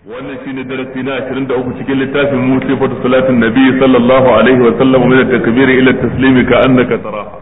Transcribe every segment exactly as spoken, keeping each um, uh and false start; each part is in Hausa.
wannan shine darasi na ashirin da uku cikin littafin mu sifatu salatin nabi sallallahu alaihi wa sallam min at-takbir ila at-taslim ka annaka taraha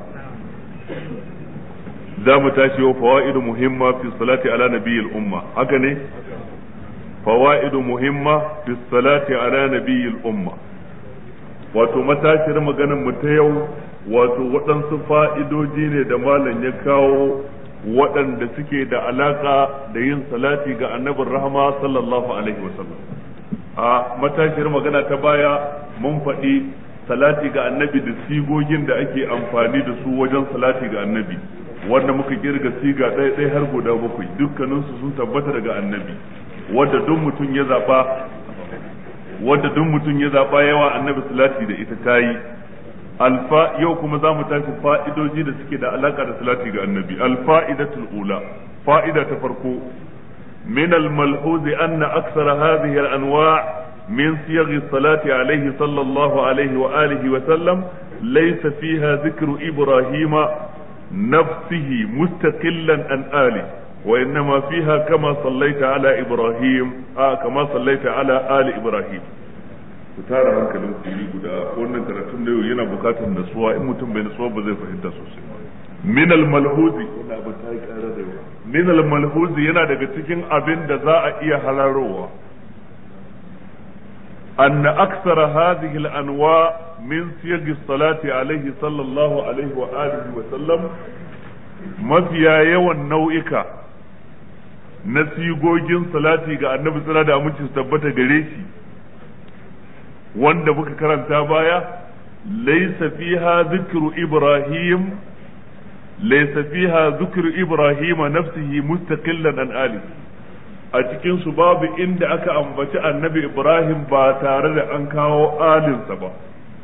za mu tashi wa fawaidu muhimma fi salati ala nabiyil umma haka ne fawaidu muhimma fi salati ala nabiyil umma wato matashiyar maganar mu ta yau wato waɗansu fa'idoji ne da malam ya kawo waɗanda suke da alaka da yin salati ga annabin rahama sallallahu alaihi wasallam a matashiyar magana ta baya mun faɗi salati ga annabi da sigogin da ake amfani da su wajen salati ga annabi wanda muka kirga siga ɗaya ɗaya har guda bakwai dukkaninsu sun tabbata daga annabi wanda duk mutum ya zaɓa wanda duk mutum ya zaɓa yawa annabi salati da ita tayi alfa yau kuma za mu tashi fa'idoji da suke da alaka da salati ga annabi alfa'idatul ula fa'ida ta farko min al-malhuz anna akthara hadhihi al-anwa' min siyagh as-salati alayhi sallallahu alayhi wa alihi wa sallam laysa fiha dhikru ibrahima nafsihi mustaqillan an ali wa innama fiha kama sallaita ala ibrahim kama sallaita ala ali ibrahim ku tara hankalin ku yi guda wannan karatun da yau yana bukatar nasuwa in mutum bai nasuwa ba zai fahimta sosai min al malhuzi wannan ba ta kara da yawa min al malhuzi yana daga cikin abin da za a iya halarowa anna aksara hadhihi al anwa min siyag salati alaihi sallallahu alaihi wa alihi wa sallam mafiya yawan nau'ika na sigogin salati ga annabi sallallahu alaihi wa aminci su tabbata gare shi wanda muka karanta baya laysa fiha dhikru ibrahim laysa fiha dhikru ibrahim nafsihi mustaqillan an ali a cikin su babu inda aka ambaci annabi ibrahim ba tare da an kawo alinsa ba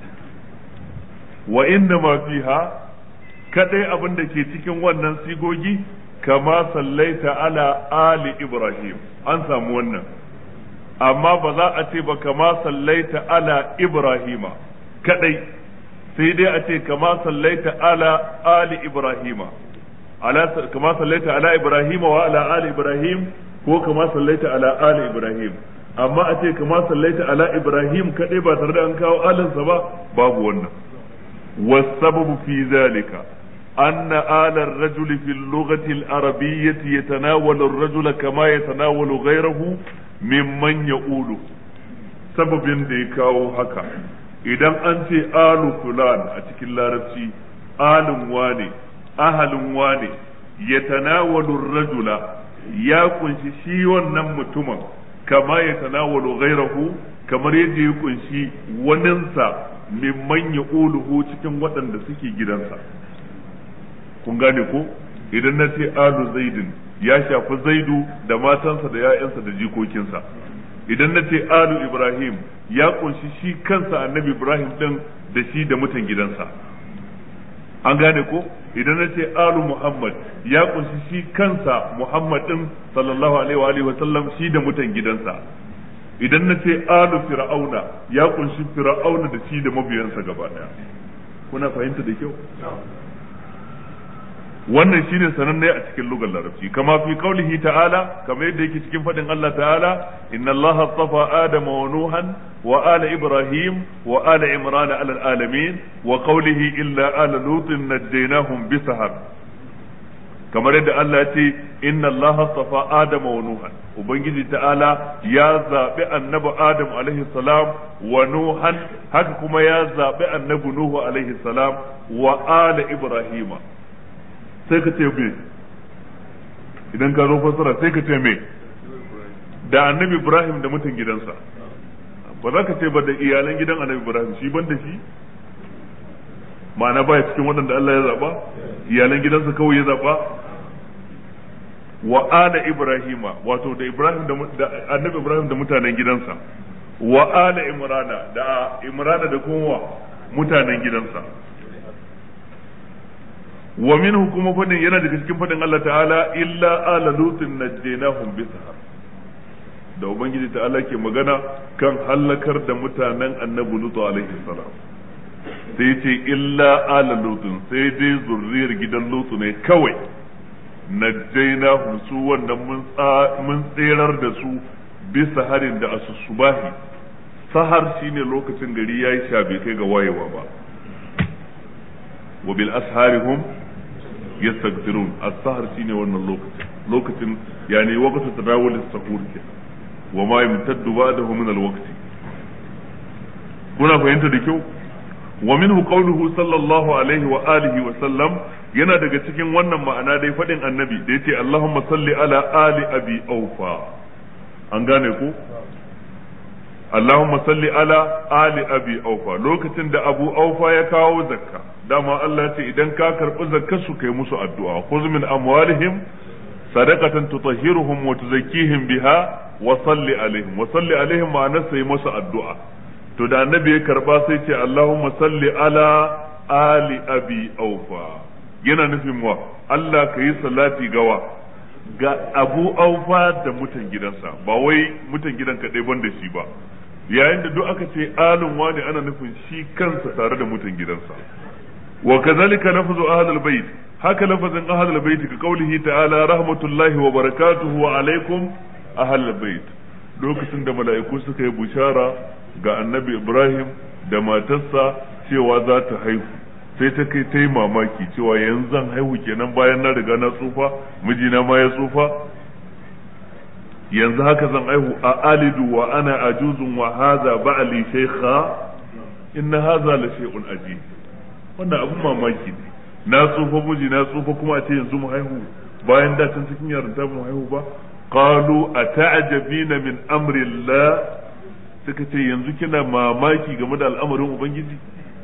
wa inna ma fiha kadai abin da ke cikin wannan sigogi kama sallaita ala ali ibrahim an samu wannan amma ba za a ce ba kama sallaita ala ibrahima kadai sai dai a ce kama sallaita ala ali ibrahima ala kama sallaita ala ibrahima wa ala ali ibrahim ko kama sallaita ala ali ibrahim amma a ce kama sallaita ala ibrahim kadai ba tare da an kawo alinsa ba babu wannan wasababu fi zalika أن آل الرجل في اللغة العربية يتناول الرجل كما يتناول غيره ممن يقوله سبب ديكاو هكا idan an ce alu fulan a cikin larabci alun wane ahalun wane ya tanawalu rajula ya kunshi shi wannan mutumin kama ya tanawalu ghairahu kamar yadda ya kunshi waninsa mimman ya uluhu cikin waɗanda suke gidansa kun gane ko idan na ce alu zaidin ya shafi zaidu da matansa da ya'yansa da jikokinsa idan na ce alu ibrahim ya kunshi shi kansa annabi ibrahim din da shi da mutan gidansa an gane ko idan na ce alu muhammad ya kunshi shi kansa muhammad din sallallahu alaihi wa sallam shi da mutan gidansa idan na ce alu fir'auna ya kunshi fir'auna da shi da mabiyansa gaba daya kuna fahimta da kyau wannan shine sananne a cikin lugar larabci kama fi qaulihi ta'ala kamar yadda yake cikin fadin Allah ta'ala inna Allah astafa adama wa nuhan wa ala ibrahim wa ala imran ala alamin wa qaulihi illa ala lutin najjaynahum bisahar kamar yadda Allah ya ce inna Allah astafa adama wa nuhan ubangiji ta'ala ya zabi annabi adam alaihi salam wa nuhan haka kuma ya zabi annabi nuhu alaihi salam wa ala ibrahima sai ka ce me idan ka zo fassara sai ka ce me da annabi ibrahim da mutan gidansa ba za ka ce ba da iyalan gidan annabi ibrahim shi ban da shi ma'ana baya cikin waɗanda Allah ya zaba iyalan gidansa kawai ya zaba wa ala ibrahima wato da ibrahim da annabi ibrahim da mutanen gidansa wa ala imrana da imrana da kuma mutanen gidansa wa minhu kuma fadin yana daga cikin fadin Allah ta'ala illa ala lutin najjaynahum bisahar da ubangiji ta'ala ke magana kan halakar da mutanen annabi lutu alaihi salam sai ce illa ala lutin sai dai zurriyar gidan lutu ne kawai najjaynahum su wannan mun mun tserar da su bi saharin da asusubahi. Sahar shine lokacin gari yayi sha bai kai ga wayewa ba. wa bil asharihum yastaghfirun. as-sahar shine wannan lokacin lokacin yani waqtu tadawul as-sahur ke wa ma yamtaddu ba'dahu min al-waqti. kuna fahimta da kyau. wa minhu qawluhu sallallahu alaihi wa alihi wa sallam, yana daga cikin wannan ma'ana dai fadin annabi da yace Allahumma salli ala ali abi aufa. an gane ku Allahumma salli ala ali abi aufa, lokacin da abu aufa ya kawo zakka, dama Allah ce idan ka karbi zakkar su kai musu addu'a, khudh min amwalihim sadaqatan tutahhiruhum wa tuzakkihim biha wa salli alaihim. wa salli alaihim ma'ana sai musu addu'a. to da annabi ya karba sai ce Allahumma salli ala ali abi aufa, yana nufin wa Allah ka yi salati gawa ga abu aufa da mutan gidansa, ba wai mutan gidan kaɗai ban da shi ba. yayin da duk aka ce alun wani ana nufin shi kansa tare da mutan gidansa. wa kazalika lafzu ahlul bait, haka lafazin ahlul bait ka kaulihi ta'ala rahmatullahi wa barakatuhu wa alaikum ahlul bait. lokacin da mala'iku suka yi bushara ga annabi Ibrahim da matarsa cewa za ta haihu, sai ta kai ta yi mamaki cewa yanzu zan haihu kenan bayan na riga na tsufa, mijina ma ya tsufa, yanzu haka zan haihu a alidu wa ana ajuzun wa hadha ba'li shaykha inna hadha la shay'un ajib. wannan abun mamaki ne, na tsufa miji na tsufa kuma a ce yanzu mu haihu bayan da can cikin yarinta mu haihu ba. qalu ata'jabina min amri Allah, suka ce yanzu kina mamaki game da al'amarin ubangiji.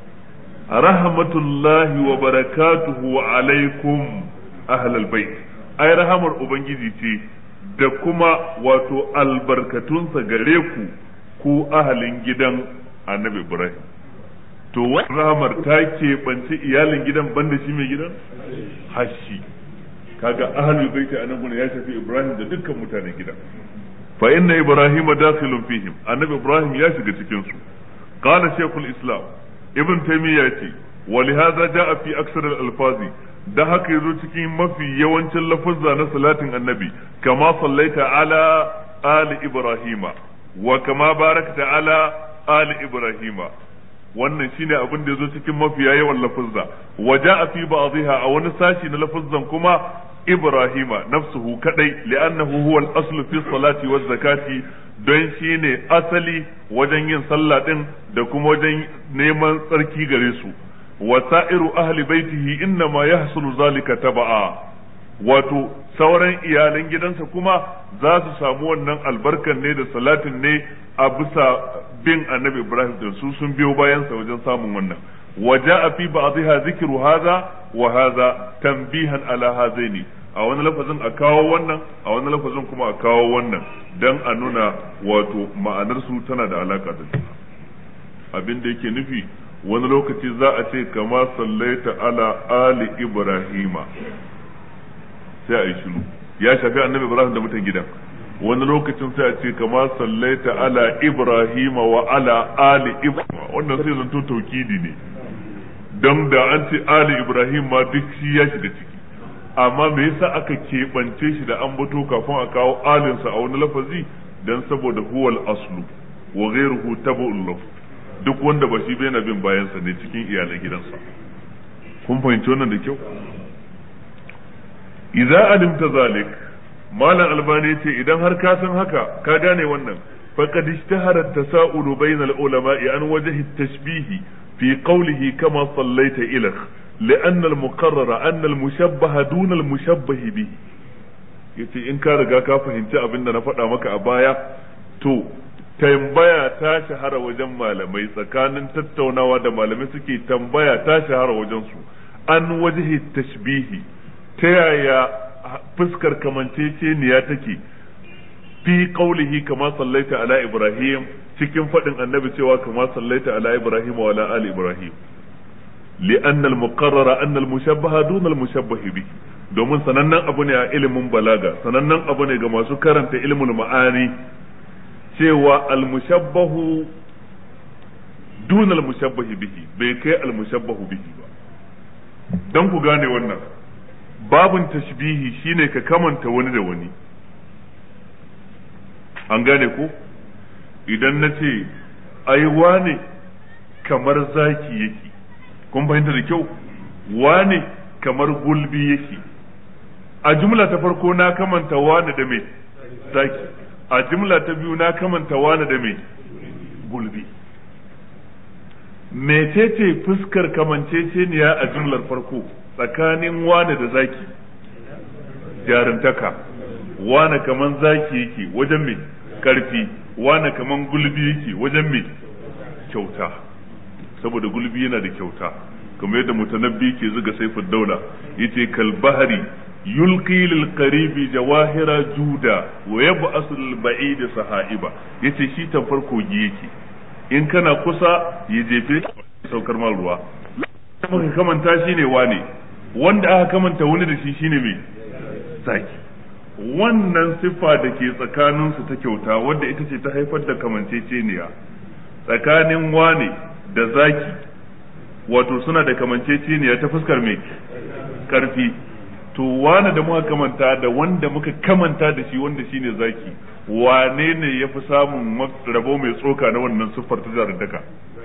rahmatullahi wa barakatuhu alaikum ahlal bait, ai rahamar ubangiji ce da kuma wato albarkatunsa gare ku ku ahalin gidan annabi Ibrahim. to wannan rahamar ta keɓance iyalin gidan banda shi mai gidan hashi. kaga ahlul bait anan gurin ya shafi Ibrahim da dukkan mutanen gidan. fa inna ibrahima dakhilun fihim, annabi Ibrahim ya shiga cikin su. qala shaykhul islam ibn taymiyyah ce wa lihaza jaa fi aksar al-alfazi, da haka yazo cikin mafi yawancin lafuzza na salatin annabi, kama sallaita ala ali ibrahima wa kama barakta ala ali ibrahima. wannan shine abin da yazo cikin mafiya yawan lafuzza. wa jaa fi ba'dihha, a wani sashi na lafuzzan kuma ibrahima nafsuhu kadai, li'annahu huwa al-aslu fi salati wa zakati, don shine asali wajen yin sallah din da kuma wajen neman tsarki gare su. wa sa'iru ahli baitihi inna ma yahsulu zalika tab'a, wato sauran iyalan gidansa kuma za su samu wannan albarkan ne da salatin ne a bisa bin annabi Ibrahim da su sun biyo bayansa wajen samun wannan. وجاء في بعضها ذكر هذا وهذا تنبيها على هذين, a wani lafazin a kawo wannan, a wani lafazin kuma a kawo wannan, dan a nuna wato ma'anar su tana da alaka da juna. abin da yake nufi wani lokaci za a ce kama sallaita ala ali ibrahima, sai a yi shiru, ya shafi annabi Ibrahim da mutan gidan. wani lokacin sai a ce kama sallaita ala ibrahima wa ala ali ibrahima, wannan sai zanto taukidi ne, don da an ce ali ibrahim ma duk shi ya shiga ciki. amma me yasa aka keɓance shi da an bato kafin a kawo alinsa a wani lafazi? dan saboda huwal aslu wa ghayruhu tabu'un lahu, duk wanda ba shi bai na bin bayansa ne cikin iyalan gidansa. kun fahimci wannan da kyau? idza alimta zalik, malam albani ce idan har ka san haka ka gane wannan, faqad ishtahara at-tasa'ulu bayna al-ulama'i an wajhi at-tashbih fi qawlihi kama sallaita ilakh, لأن المقرر أن المشبه دون المشبه به. yace in ka riga ka fahimci abin da na faɗa maka a baya, to tambaya ta shahara wajen malamai, tsakanin tattaunawa da malamai suke tambaya ta shahara wajen su an wajhi tashbihi, ta yaya fuskar kamanceceniya take fi qaulihi kama sallaita ala ibrahim, cikin faɗin annabi cewa kama sallaita ala ibrahim wa ala ali ibrahim. لأن المقرر أن المشبه دون المشبه به, domin sanannen abu ne a ilimin balaga, sanannen abu ne ga masu karanta ilimin ma'ani cewa almushabbahu dun almushabbahi bihi bai kai almushabbahu bihi ba. dan ku gane wannan, babun tashbihi shine ka kamanta wani da wani. an gane ko idan na ce ai wane kamar zaki yake, kun fahimta da kyau, wane kamar gulbi yake, a jumla ta farko na kamanta wane da mai zaki, a jumla ta biyu na kamanta wane da mai gulbi. mecece fuskar kamanceceniya a jumlar farko tsakanin wane da zaki? jarumtaka. Wane kaman zaki yake wajen mai karfi, wane kaman gulbi yake wajen mai kyauta, saboda gulbi yana da kyauta, kamar yadda mutanabbi ke zuga saifud daula yace kal bahri yulqi lil qaribi jawahira juda wa yab'asu lil ba'id sahaiba, yace shi tamfar kogi yake, in kana kusa ya jefe saukar mal ruwa. Muka kamanta shi ne wane, wanda aka kamanta wani da shi shine mai zaki. Wannan siffa da ke tsakaninsu ta kyauta wadda ita ce ta haifar da kamanceceniya tsakanin wane da zaki, wato suna da kamanceceniya ta fuskar mai karfi. To wane da muka kamanta da wanda muka kamanta da shi wanda shine zaki, wane ne ya fi samun rabo mai tsoka na wannan siffar ta jarumtaka?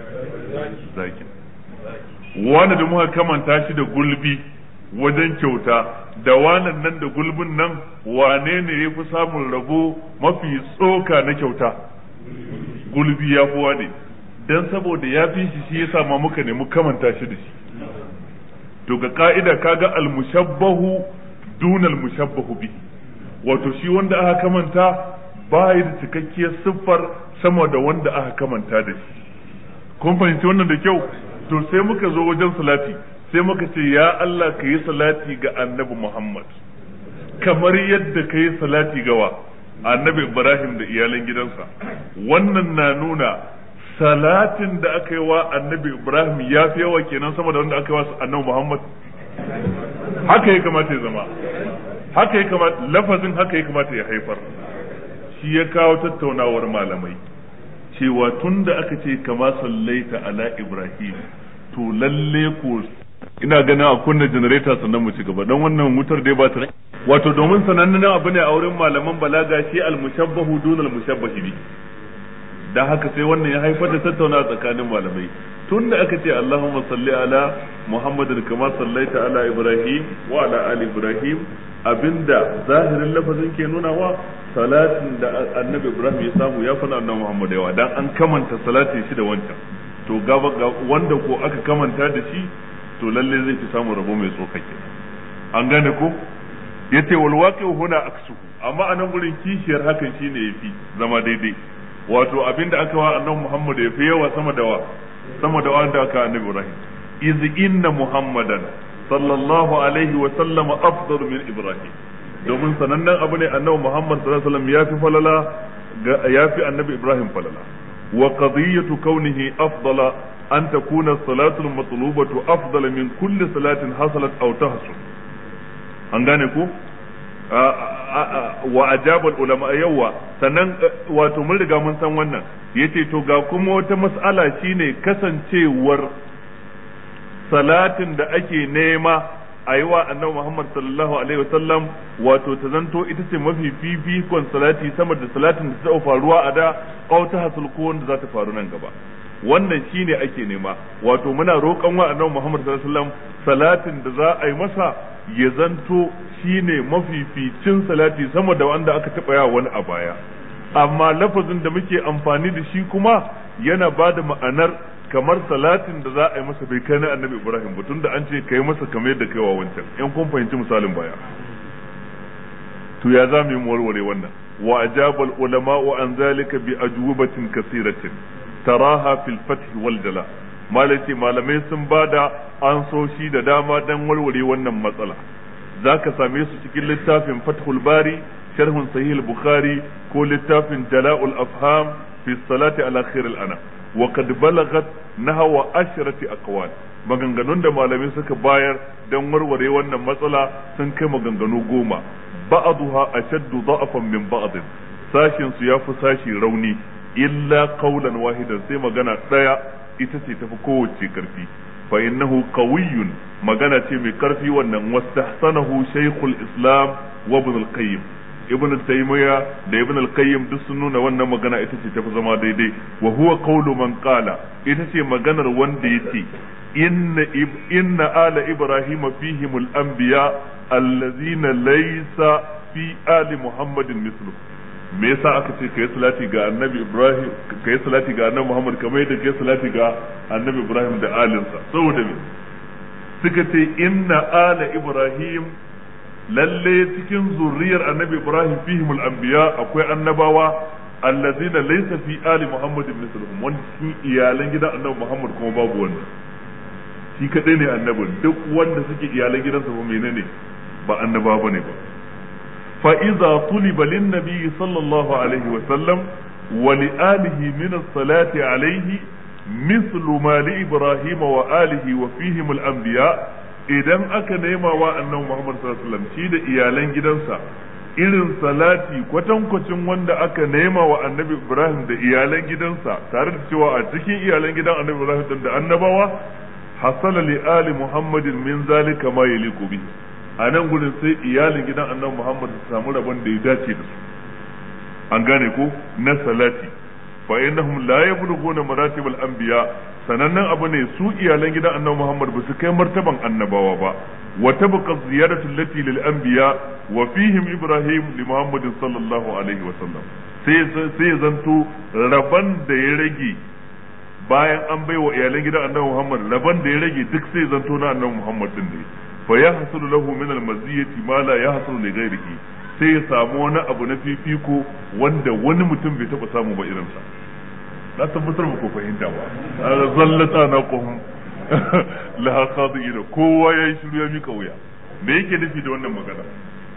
Zaki. Wane da muka kamanta shi da gulbi wajen kyauta, da wanan nan da gulbin nan wane ne ya fi samun rabo mafi tsoka na kyauta? Gulbi ya fi wane, don saboda ya fi shi shi yasa ma muka nemi kamanta shi da shi. To ga ka'ida kaga al-mushabbahu duna al-mushabbahu bi, wato shi wanda aka kamanta ba da cikakkiyar siffar sama da wanda aka kamanta da shi. Kun fahimci wannan da kyau? To sai muka zo wajen salati, sai muka ce ya Allah ka yi salati ga annabi Muhammad kamar yadda ka yi salati gawa annabi Ibrahim da iyalan gidansa. Wannan na nuna salatin da aka yi wa annabi Ibrahim ya fi yawa kenan sama da wanda aka yi wa annabi Muhammad. Haka ya kamata ya zama, haka ya kamata, lafazin haka ya kamata ya haifar. Shi ya kawo tattaunawar malamai cewa tun da aka ce kama sallaita ala Ibrahim, to lalle ko ina ganin a kunna generator sannan mu ci gaba, don wannan wutar dai ba ta, wato domin sanannen abu ne a wurin malaman balaga shi al-mushabbahu dun al-mushabbahi bi. Dan haka sai wannan ya haifar da tattauna tsakanin malamai. Tun da aka ce Allahumma salli ala Muhammadin kama sallaita ala Ibrahim wa ala ali Ibrahim, abinda zahirin lafazin ke nuna wa salatin da annabi Ibrahim ya samu ya fana annabi Muhammad yawa, dan an kamanta salatin shi da wancan. To gaba wanda ko aka kamanta da shi to lalle zai fi samu rabo mai tsokake. An gane ko? Yace wal waqi'u huna aksu, amma anan gurin kishiyar hakan shine yafi zama daidai. Wato abinda aka wa annabi Muhammad ya fi yawa sama da wa sama da wanda aka annabi Ibrahim. Iz inna Muhammadan sallallahu alaihi wa sallam afdalu min Ibrahim, domin sanannen abu ne annabi Muhammad sallallahu alaihi wa sallam ya fi falala ya fi annabi Ibrahim falala. wa qadiyatu kaunihi afdala an takuna salatu al-matlubatu afdala min kulli salatin hasalat aw tahsul. An gane ku wa ajaba ulama yawa sannan wato mun riga mun san wannan. Yace to ga kuma wata mas'ala shine kasancewar salatin da ake nema a yi wa annabi Muhammad sallallahu alaihi wasallam wato ta zanto ita ce mafi fifikon salati sama da salatin da ta faruwa a da ko ta hasul ko wanda za ta faru nan gaba. Wannan shine ake nema, wato muna roƙon wa annabi Muhammad sallallahu alaihi wasallam salatin da za a yi masa ya zanto shine mafificin salati sama da wanda aka taɓa yawa wani a baya. Amma lafazin da muke amfani da shi kuma yana ba da ma'anar kamar salatin da za a yi masa bai kai na annabi Ibrahim ba, tunda an ce kai masa kamar yadda kai wa wancan. In kun fahimci misalin baya, to ya za mu yi warware wannan? Wa ajabal ulama'u an zalika bi ajwabatin kasiratin taraha fil fath wal jala. Malaki malamai sun bada ansoshi da dama dan warware wannan matsala. Zaka same su cikin littafin Fathul Bari sharhun Sahih al-Bukhari ko littafin Jala'ul Afham fi salati ala khair al-ana. wa qad balagat nahwa ashrati aqwal. Maganganun da malamai suka bayar dan warware wannan matsala sun kai maganganu goma. Ba'dha ashaddu da'afan min ba'd, sashin su yafi sashi rauni, illa qawlan wahidan, sai magana daya ita ce tafi kowace karfi. Fa innahu qawiyyun, magana ce mai karfi wannan. Wastahsanahu shaykhul islam wa ibn al-qayyim, ibn taymiya da ibn al-qayyim duk sun nuna wannan magana ita ce tafi zama daidai wa huwa qawlu man qala ita ce maganar wanda yace inna inna ala ibrahima fihim al-anbiya allazina laysa fi ali muhammadin mithlu me yasa aka ce kai salati ga annabi ibrahim kai salati ga annabi muhammad kamar yadda kai salati ga annabi ibrahim da alinsa saboda me suka ce inna ala ibrahim lalle cikin zuriyar annabi ibrahim fihimul anbiya akwai annabawa allazina laysa fi ali muhammadin mithluhum wanda cikin iyalan gidan annabi muhammad kuma babu wanda shi kadai ne annabin duk wanda suke iyalan gidansa ba menene ba annaba bane ba fa idza tuliba lin nabi sallallahu alaihi wa sallam wa li alihi min as-salati alaihi mithlu ma li ibrahim wa alihi wa fihim al-anbiya idan aka nema wa annabi muhammad sallallahu alaihi wasallam shi da iyalan gidansa irin salati kwatankwacin wanda aka nema wa annabi ibrahim da iyalan gidansa tare da cewa a cikin iyalan gidan annabi ibrahim da annabawa hasala li ali muhammadin min zalika ma yaliqu bi a nan gurin sai iyalin gidan annabi muhammad su samu rabon da ya dace da su an gane ko na salati fa innahum la yablughuna maratib al-anbiya sanannen abu ne su iyalan gidan annabi muhammad ba su kai martaban annabawa ba wa tabqa ziyadatu allati lil anbiya wa fihim ibrahim li muhammadin sallallahu alaihi wa sallam sai sai zanto rabon da ya rage bayan an baiwa iyalan gidan annabi muhammad rabon da ya rage duk sai zanto na annabi muhammad din ne fa yahsulu lahu min al-maziyati ma la yahsulu li ghayrihi sai ya samu wani abu na fifiko wanda wani mutum bai taba samu ba irinsa na tabbatar ba ku fahimta ba zallata na kohum la khadiina kowa ya yi shiru ya mika wuya me yake nufi da wannan magana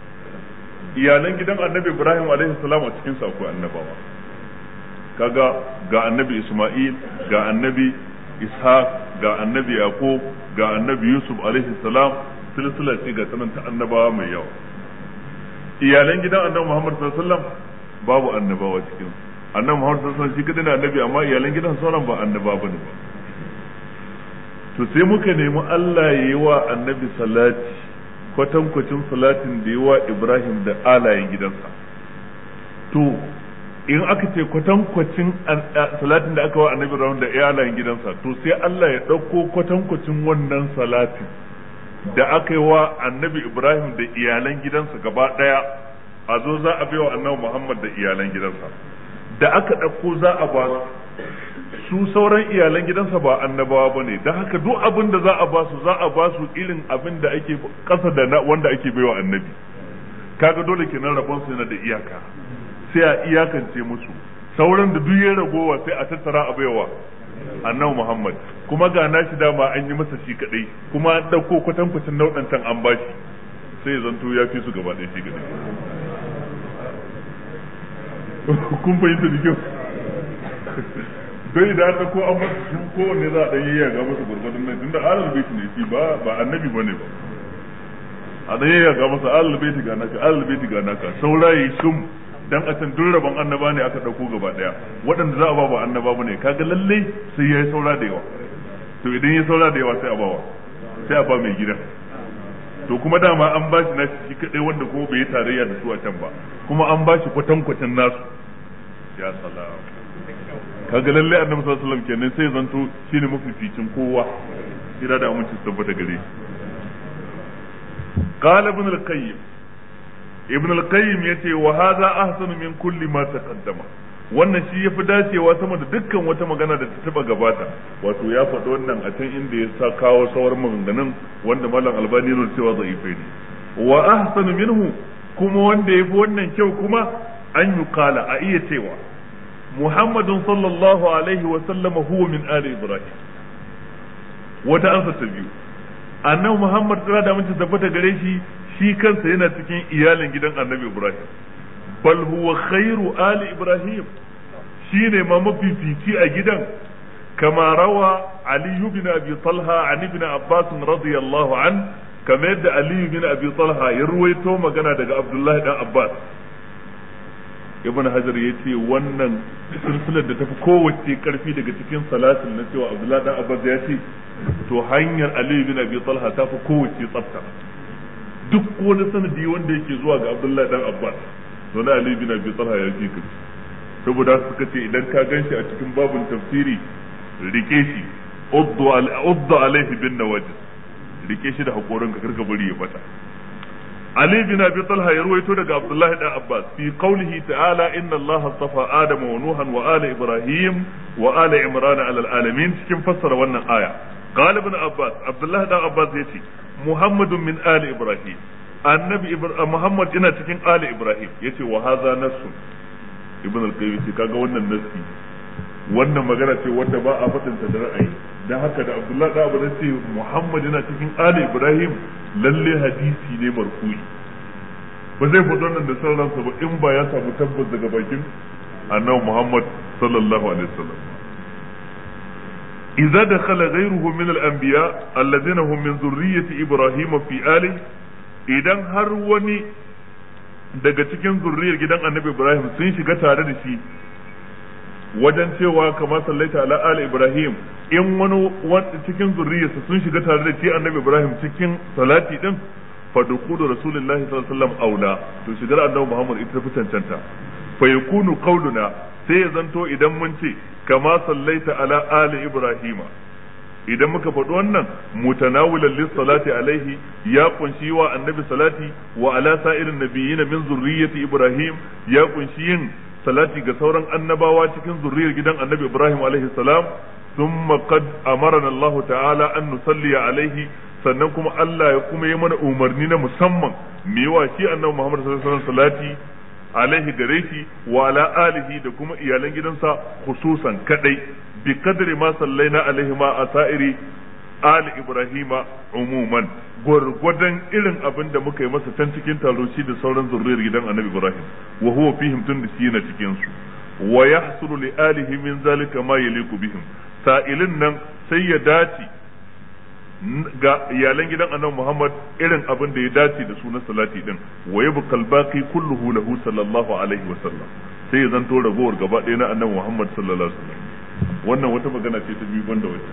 iyalan gidan annabi ibrahim alaihi salam a cikin sa akwai annabawa kaga ga annabi isma'il ga annabi ishaq ga annabi yaqub ga annabi yusuf alaihi salam silsila ce ga sanan ta annabawa mai yawa iyalan gidan annabi muhammad sallallahu alaihi wasallam babu annabawa cikin annabi muhammad sallallahu alaihi wasallam shi kadai ne annabi amma iyalan gidan sauran ba annaba bane ba to sai muka nemi Allah ya yi wa annabi salati kwatankwacin salatin da yi wa ibrahim da alayen gidansa to in aka ce kwatankwacin salatin da aka wa annabi ibrahim da alayen gidansa to sai Allah ya ɗauko kwatankwacin wannan salatin da aka yi wa annabi ibrahim da iyalan gidansa gaba ɗaya a zo za a bai wa annabi muhammad da iyalan gidansa da aka ɗauko za a ba su sauran iyalan gidansa ba annabawa ba ne don haka duk abin da za a ba su za a ba su irin abin da ake ƙasa da na wanda ake baiwa annabi kaga dole kenan rabon su yana da iyaka sai a iyakance musu sauran da duk ya ragowa sai a tattara a baiwa annabi muhammad kuma ga nashi dama an yi masa shi kadai kuma an ɗauko kwatankwacin nau'ancan an bashi sai ya zanto ya fi su gaba ɗaya shi kadai kun fahimta da kyau don idan aka ko an masa su kowanne za a ɗan yayya ga masa gurgurdun nan tunda alal baiti ne shi ba ba annabi bane ba a ɗan yayya ga masa alal baiti ga naka alal baiti ga naka saurayi shum dan a can duk rabon annaba ne aka ɗauko gaba ɗaya waɗanda za a ba ba annaba bane kaga lalle sai yayi saura da yawa to idan ya saura da yawa sai a bawa sai a ba mai gidan to kuma dama an ba shi nashi shi kadai wanda kuma bai yi tarayya da su a can ba kuma an ba shi kwatankwacin nasu ya salam kaga lalle annabi sallallahu alaihi wasallam kenan sai zanto shine mafificin kowa ira da aminci tabbata gare shi qala ibn al-qayyim ibn al-qayyim yace wa hadha ahsanu min kulli ma taqaddama wannan shi yafi dacewa sama da dukkan wata magana da ta taba gabata wato ya faɗi wannan a can inda ya sa kawo sawar maganganun wanda mallam albani ne cewa za'ifai ne wa ahsanu minhu kuma wanda yafi wannan kyau kuma an yuqala a iya cewa muhammadun sallallahu alaihi wa sallama huwa min ali ibrahim wata ansa ta biyu annabi muhammad tsara da mun tabbata gare shi shi kansa yana cikin iyalin gidan annabi ibrahim bal huwa khairu ali ibrahim shine ma mafifici a gidan kama rawa ali ibn abi talha an ibn abbas radiyallahu an kamar yadda ali ibn abi talha ya ruwaito magana daga abdullahi dan abbas ibn hajar yace wannan silsilar da tafi kowace karfi daga cikin salatin na cewa abdullahi dan abbas ya ce to hanyar ali ibn abi talha tafi kowace tsafta duk wani sanadi wanda yake zuwa ga abdullahi dan abbas to na Ali bin Abi Talha ya ji ka saboda suka ce idan ka ganshi a cikin babun tafsiri rike shi uddu al uddu alaihi bin nawajid rike shi da hakorin ka karka bari ya bata. Ali bin Abi Talha ya ruwaito daga Abdullah ibn Abbas fi qawlihi ta'ala inna Allah astafa Adam wa Nuhan wa ala Ibrahim wa ala Imran ala alamin cikin fassara wannan aya. Qala ibn Abbas Abdullah ibn Abbas yace Muhammadun min ali Ibrahim annabi Muhammad yana cikin ali Ibrahim yace wa hadha nassun Ibn al-Qayyim yace kaga wannan nassi wannan magana ce wanda ba a fadin ta da ra'ayi dan haka da Abdullah da Abu ce Muhammad yana cikin ali Ibrahim lalle hadisi ne marfu'i ba zai faɗo nan da sauransa ba in ba ya samu tabbas daga bakin annabi Muhammad sallallahu alaihi wasallam. idza dakhala ghayruhu min al-anbiya alladhina hum min zurriyyati Ibrahim fi ali idan har wani daga cikin zurriyar gidan annabi Ibrahim sun shiga tare da shi wajen cewa kamar sallaita ala ali Ibrahim in wani cikin zurriyarsa sun shiga tare da shi annabi Ibrahim cikin salati din fa dukhulu rasulullahi sallallahu alaihi wasallam aula to shigar annabi Muhammad ita fi cancanta fa yakunu qauluna sai ya zanto idan mun ce kama sallaita ala ali Ibrahim idan muka faɗi wannan mutanawilan lis salati alaihi ya kunshi wa annabi salati wa ala sa'irin nabiyyin min zurriyyati Ibrahim ya kunshi yin salati ga sauran annabawa cikin zurriyar gidan annabi Ibrahim alaihi salam thumma qad amarna Allah ta'ala an nusalli alaihi sannan kuma Allah ya kuma yi mana umarni na musamman me yawa shi annabi Muhammad sallallahu alaihi wasallam salati alaihi gare shi wa ala alihi da kuma iyalan gidansa khususan kadai bi kadri ma sallaina alaihi ma asairi ali ibrahima umuman gwargwadon irin abin da muka yi masa can cikin taro shi da sauran zurriyar gidan annabi Ibrahim wa huwa fihim tun da shi yana cikin su wa yahsulu li alihi min zalika ma yaliqu bihim sa'ilin nan sai ya dace ga iyalan gidan annabi Muhammad irin abin da ya dace da su na salati din wa yabqal baqi kulluhu lahu sallallahu alaihi wa sallam sai ya zanto ragowar gaba ɗaya na annabi Muhammad sallallahu alaihi wa sallam. wannan wata magana ce ta biyu banda wata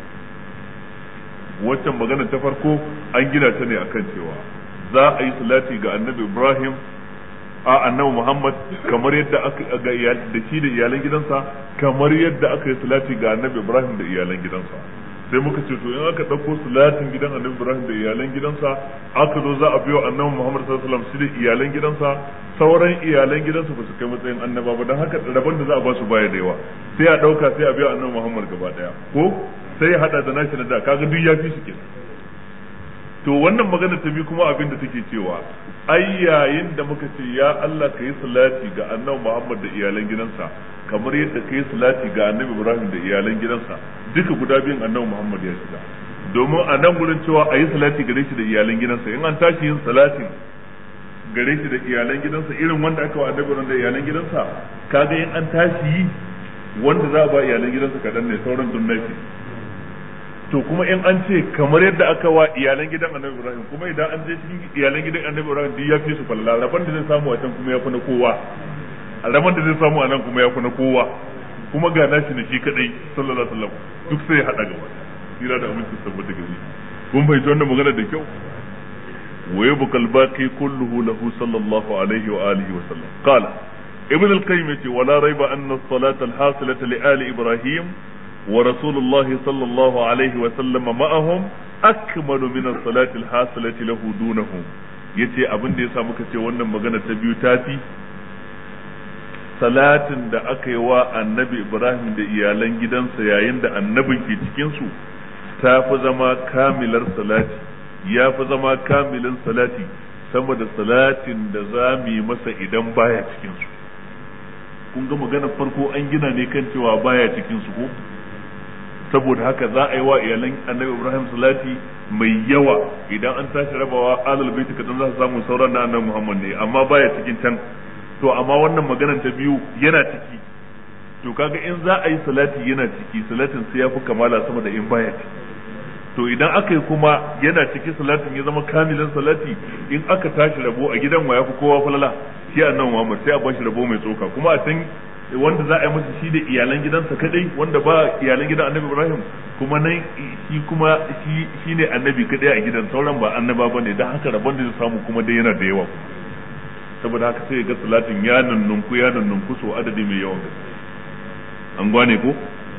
waccan magana ta farko an gina ta ne akan cewa za a yi salati ga annabi Ibrahim a annabi Muhammad kamar yadda aka ga da shi da iyalan gidansa kamar yadda aka yi salati ga annabi Ibrahim da iyalan gidansa sai muka ce to in aka dauko salatin gidan annabi Ibrahim da iyalan gidansa aka zo za a biyo annabi Muhammad sallallahu alaihi wasallam shi da iyalan gidansa sauran iyalan gidansa ba su kai matsayin annaba ba dan haka rabon da za a ba su baya da yawa sai a dauka sai a biyo annabi Muhammad gaba daya ko sai ya hada da nashi na da kaga duk ya fi shi kenan to wannan magana ta bi kuma abin da take cewa ai yayin da muka ce ya Allah ka yi salati ga annabi Muhammad da iyalan gidansa kamar yadda ka yi salati ga annabi Ibrahim da iyalan gidansa duka guda biyun annabi Muhammad ya shiga domin a nan gurin cewa a yi salati gare shi da iyalan gidansa in an tashi yin salatin gare shi da iyalan gidansa irin wanda aka wa annabi Ibrahim da iyalan gidansa kaga in an tashi yi wanda za a ba iyalan gidansa kadan ne sauran dunnaci to kuma in an ce kamar yadda aka wa iyalan gidan annabi Ibrahim kuma idan an je cikin iyalan gidan annabi Ibrahim duk ya fi su falla rabon da zai samu a can kuma ya fi na kowa rabon da zai samu a nan kuma ya fi na kowa kuma ga nashi ne shi kadai sallallahu alaihi wasallam duk sai ya hada gaba kira da aminci tabbata gari kun fahimci wannan magana da kyau wa yabqal baqi kulluhu lahu sallallahu alaihi wa alihi wa sallam qala ibn al-qayyim yace wala raiba anna as-salata al-hasilata li ali ibrahim ورسول الله صلى الله عليه وسلم معهم أكمل من الصلاة الحاصلة له دونهم yace abin da yasa muka ce wannan magana ta biyu tafi salatin da aka yi wa annabi Ibrahim da iyalan gidansa yayin da annabin ke cikin su ta fi zama kamilar salati ya fi zama kamilin salati sama da salatin da za mu yi masa idan baya cikin su kun ga maganar farko an gina ne kan cewa baya cikin su ko saboda haka za a yi wa iyalan annabi Ibrahim salati mai yawa idan an tashi rabawa alal baiti kadan za su samu sauran na annabi Muhammad ne amma baya cikin can to amma wannan maganar ta biyu yana ciki to kaga in za a yi salati yana ciki salatin sai ya fi kamala sama da in baya ciki to idan aka yi kuma yana ciki salatin ya zama kamilin salati in aka tashi rabo a gidan wa ya fi kowa falala shi annabi Muhammad sai a bashi rabo mai tsoka kuma a can wanda za a yi masa shi da iyalan gidansa kadai wanda ba iyalan gidan annabi Ibrahim kuma nan shi kuma shi shine annabi kadai a gidan sauran ba annaba bane dan haka rabon da zai samu kuma dai yana da yawa saboda haka sai ga salatin ya nunnunku ya nunnunku so adadi mai yawan gaske an gane ko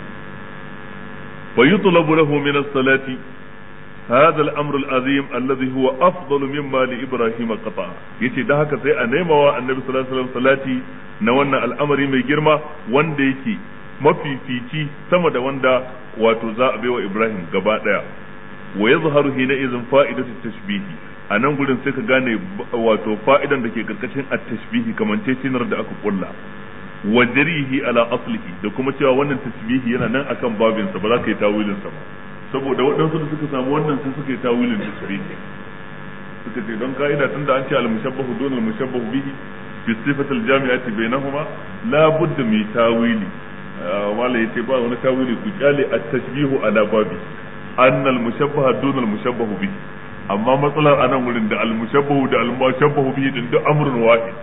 fa yutlabu lahu min as-salati هذا الامر العظيم الذي هو افضل مما لابراهيم قطع yace da haka sai a nemawa annabi sallallahu alaihi wasallam salati na wannan al'amari mai girma wanda yake mafifici sama da wanda wato za a baiwa Ibrahim gaba daya wa yazharu hina izin fa'idatu tashbihi a nan gurin sai ka gane wato fa'idan da ke karkashin at-tashbihi kamancecinnar da aka kulla wa jarihi ala aslihi da kuma cewa wannan tashbihi yana nan akan babin sa ba za ka yi tawilin sa ba saboda waɗansu da suka samu wannan sai suka yi tawilin tashbihi suka ce don ka'ida tunda an ce al-mushabbahu dun al-mushabbahu bihi fi sifati al-jami'ati bainahuma la budda mi tawili wala yace ba wani tawili ku kyale at-tashbihu ala babi anna al-mushabbaha dun al-mushabbahu bihi amma matsalar anan wurin da al-mushabbahu da al-mushabbahu bihi din duk amrun wahid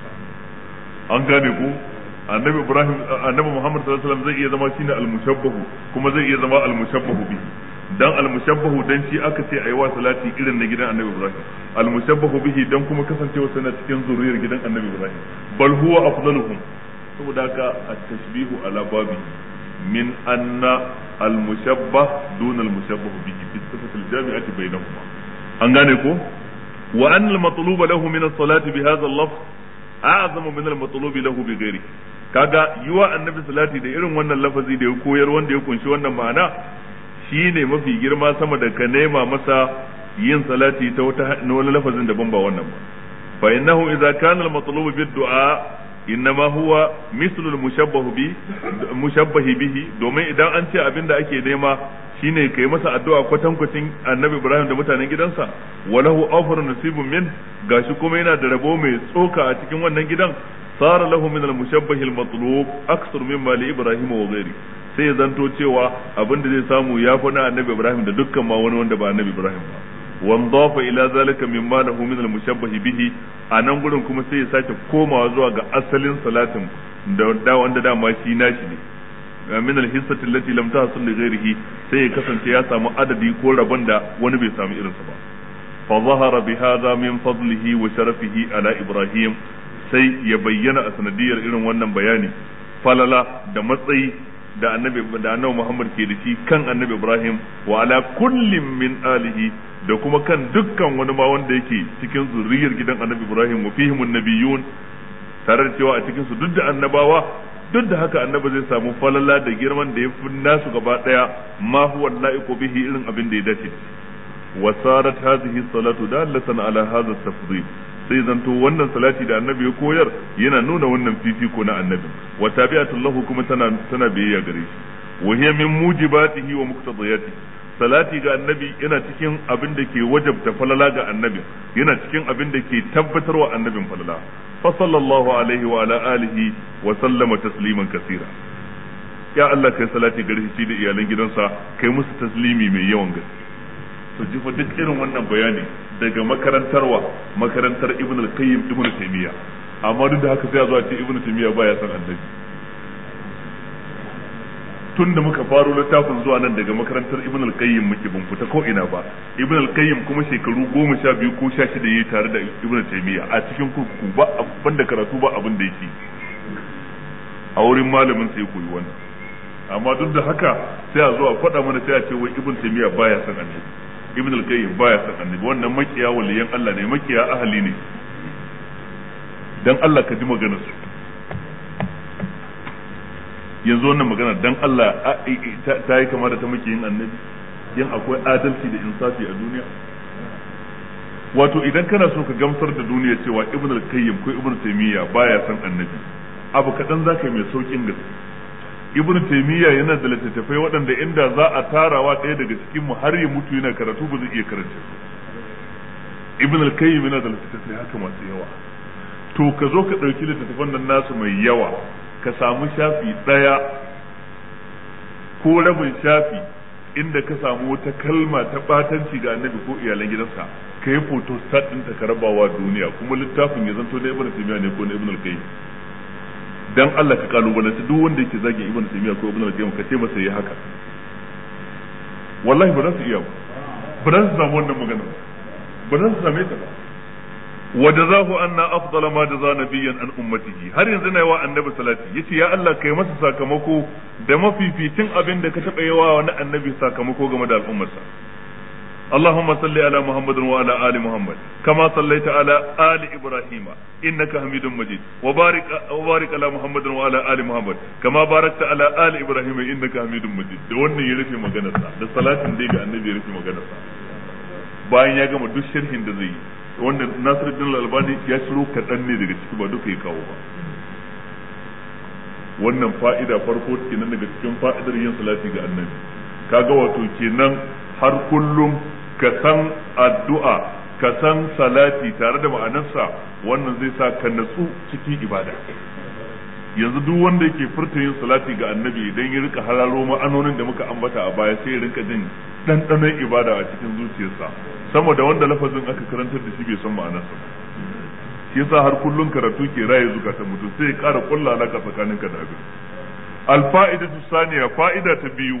an gane ku annabi Ibrahim annabi Muhammad sallallahu alaihi wasallam zai iya zama shine al-mushabbahu kuma zai iya zama al-mushabbahu bihi dan al-mushabbahu dan shi aka ce ayi wa salati irin na gidan annabi Ibrahim al-mushabbahu bihi dan kuma kasancewa sana cikin zuriyar gidan annabi Ibrahim bal huwa afdaluhum saboda haka at-tashbihu ala babi min anna al-mushabbah dun al-mushabbahu bihi fi sifati al-jami'ati bainahuma an gane ko wa anna al-matlub lahu min as-salati bi hadha al-lafz a'zamu min al-matlub lahu bi ghairihi kaga yiwa annabi salati da irin wannan lafazi da ya koyar wanda ya kunshi wannan ma'ana shine mafi girma sama da ka nema masa yin salati ta wata wani lafazin daban ba wannan ba fa innahu idza kana al-matlub bid-du'a innama huwa mislu al-mushabbahu bi mushabbahi bihi domin idan an ce abinda ake nema shine kai masa addu'a kwatankwacin annabi Ibrahim da mutanen gidansa walahu awfar nasibun min gashi kuma yana da rabo mai tsoka a cikin wannan gidan sara lahu min al-mushabbahi al-matlub aksar mimma li Ibrahim wa ghairi sai ya zanto cewa abinda zai samu ya fi na annabi Ibrahim da dukkan ma wani wanda ba annabi Ibrahim ba wandafa ila zalika mimma lahu min al-mushabbahi bihi anan gurin kuma sai ya sake komawa zuwa ga asalin salatin da da wanda dama shi nashi ne min al-hissati allati lam tahsul li ghayrihi sai ya kasance ya samu adadi ko rabon da wani bai samu irinsa ba fa zahara bi hadha min fadlihi wa sharafihi ala Ibrahim sai ya bayyana a sanadiyar irin wannan bayani falala da matsayi da annabi da annabi Muhammad ke da shi kan annabi Ibrahim wa ala kullin min alihi da kuma kan dukkan wani ma wanda yake cikin zuriyar gidan annabi Ibrahim wa fihimun nabiyyun tare da cewa a cikin su duk da annabawa duk da haka annabi zai samu falala da girman da ya fi nasu gaba daya ma huwa la'iqu bihi irin abin da ya dace wa sarat hadhihi salatu dallatan ala hadha tafdhil sai zanto wannan salati da annabi ya koyar yana nuna wannan fifiko na annabi wa tabi'atul lahu kuma tana tana biyayya gare shi wa hiya min mujibatihi wa muqtadiyatihi salati ga annabi yana cikin abin da ke wajabta falala ga annabi yana cikin abin da ke tabbatarwa annabin falala fa sallallahu alaihi wa ala alihi wa sallama tasliman kaseera ya Allah kai salati gare shi da iyalan gidansa kai musu taslimi mai yawan gaske to jifa duk irin wannan bayani daga makarantarwa makarantar ibn al-qayyim ibn taymiya amma duk da haka sai a zo a ce ibn taymiya baya san annabi tun da muka faro littafin zuwa nan daga makarantar ibn al-qayyim muke ban fita ko ina ba ibn al-qayyim kuma shekaru goma sha biyu ko sha shida yayi tare da ibn taymiya a cikin kurkuku ba abin da karatu ba abin da yake a wurin malamin sai koyi wannan amma duk da haka sai a zo a faɗa mana sai a ce wai ibn taymiya baya san annabi ibn al-qayyim baya san annabi wannan makiya waliyan Allah ne makiya ahli ne dan Allah ka ji maganar su yanzu wannan magana dan Allah ta yi kama da ta muke yin annabi yin akwai adalci da insafi a duniya wato idan kana so ka gamsar da duniya cewa ibn al-qayyim ko ibn taymiya baya san annabi abu kadan zaka yi mai saukin gaske ibn taymiya yana da littattafai waɗanda inda za a tarawa ɗaya daga cikin mu har ya mutu yana karatu ba zai iya karanta su ibn al-qayyim yana da littattafai haka masu yawa to ka zo ka ɗauki littattafan nan nasu mai yawa ka samu shafi ɗaya ko rabin shafi inda ka samu wata kalma ta ɓatanci ga annabi ko iyalan gidansa ka yi foto stat ɗinta ka rabawa duniya kuma littafin ya zanto na ibn taymiya ne ko na ibn al-qayyim dan Allah ka kalubalanta duk wanda yake zagin ibn taymiya ko ibn al-qayyim ka ce masa yayi haka wallahi ba za su iya ba ba za su samu wannan magana ba za su same ta ba wa jazahu anna afdala ma jaza nabiyyan an ummatihi har yanzu na yawa annabi salati yace ya Allah kai masa sakamako da mafificin abin da ka taba yawa wani annabi sakamako game da al'ummarsa اللهم صل على محمد وعلى آل محمد كما صليت على آل إبراهيم إنك حميد مجيد وبارك وبارك على محمد وعلى آل محمد كما باركت على آل إبراهيم إنك حميد مجيد da wannan ya rufe maganarsa da salatin da ga annabi ya rufe maganarsa bayan ya gama duk sharhin da zai yi wanda Nasiruddin Al-Albani ya shiro kaɗan ne daga ciki ba duka ya kawo ba wannan fa'ida farko kenan daga cikin fa'idar yin salati ga annabi kaga wato kenan har kullum ka san addu'a ka san salati tare da ma'anarsa wannan zai sa ka natsu cikin ibada yanzu duk wanda yake furta yin salati ga annabi idan ya rika hararo ma'anonin da muka ambata a baya sai ya rinka jin ɗanɗanon ibada a cikin zuciyarsa sama da wanda lafazin aka karantar da shi bai san ma'anarsa shi yasa har kullum karatu ke raye zukatan mutum sai ya ƙara kulla alaka tsakaninka da abin alfa'idatu saniya fa'ida ta biyu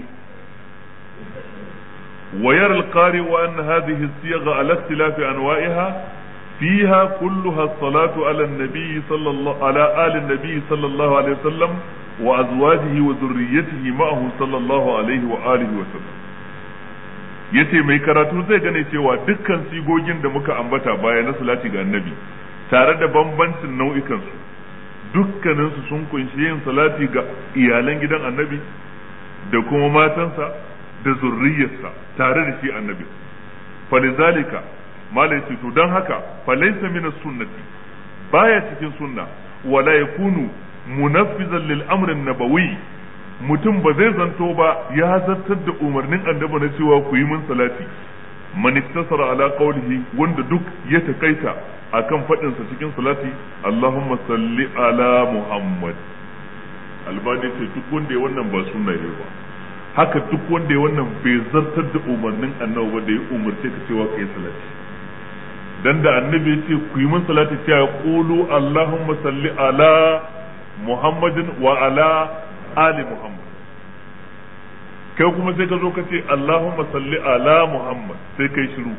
ويرى القارئ أن هذه الصيغ على اختلاف أنواعها فيها كلها الصلاة على النبي صلى الله على آل النبي صلى الله عليه وسلم وأزواجه وذريته معه صلى الله عليه وآله وسلم yace mai karatu zai gane cewa dukkan sigogin da muka ambata baya na salati ga annabi tare da bambancin nau'ikansu dukkaninsu sun kunshi yin salati ga iyalan gidan annabi da kuma matansa da zurriyarsa tare da shi annabi falizalika malai ce to dan haka falaysa min as-sunnati baya cikin sunna wala yakunu munaffizan lil amr an-nabawi mutum ba zai zanto ba ya zartar da umarnin annabi na cewa ku yi min salati man iktasara ala qawlihi wanda duk ya takaita akan fadin sa cikin salati Allahumma salli ala Muhammad albani ce duk wanda ya wannan ba sunna ne ba haka duk wanda ya wannan bai zartar da umarnin annabi ba da ya umarce ka cewa kai salati dan da annabi ya ce ku yi min salati cewa qulu Allahumma salli ala Muhammadin wa ala ali Muhammad kai kuma sai ka zo ka ce Allahumma salli ala Muhammad sai kai shiru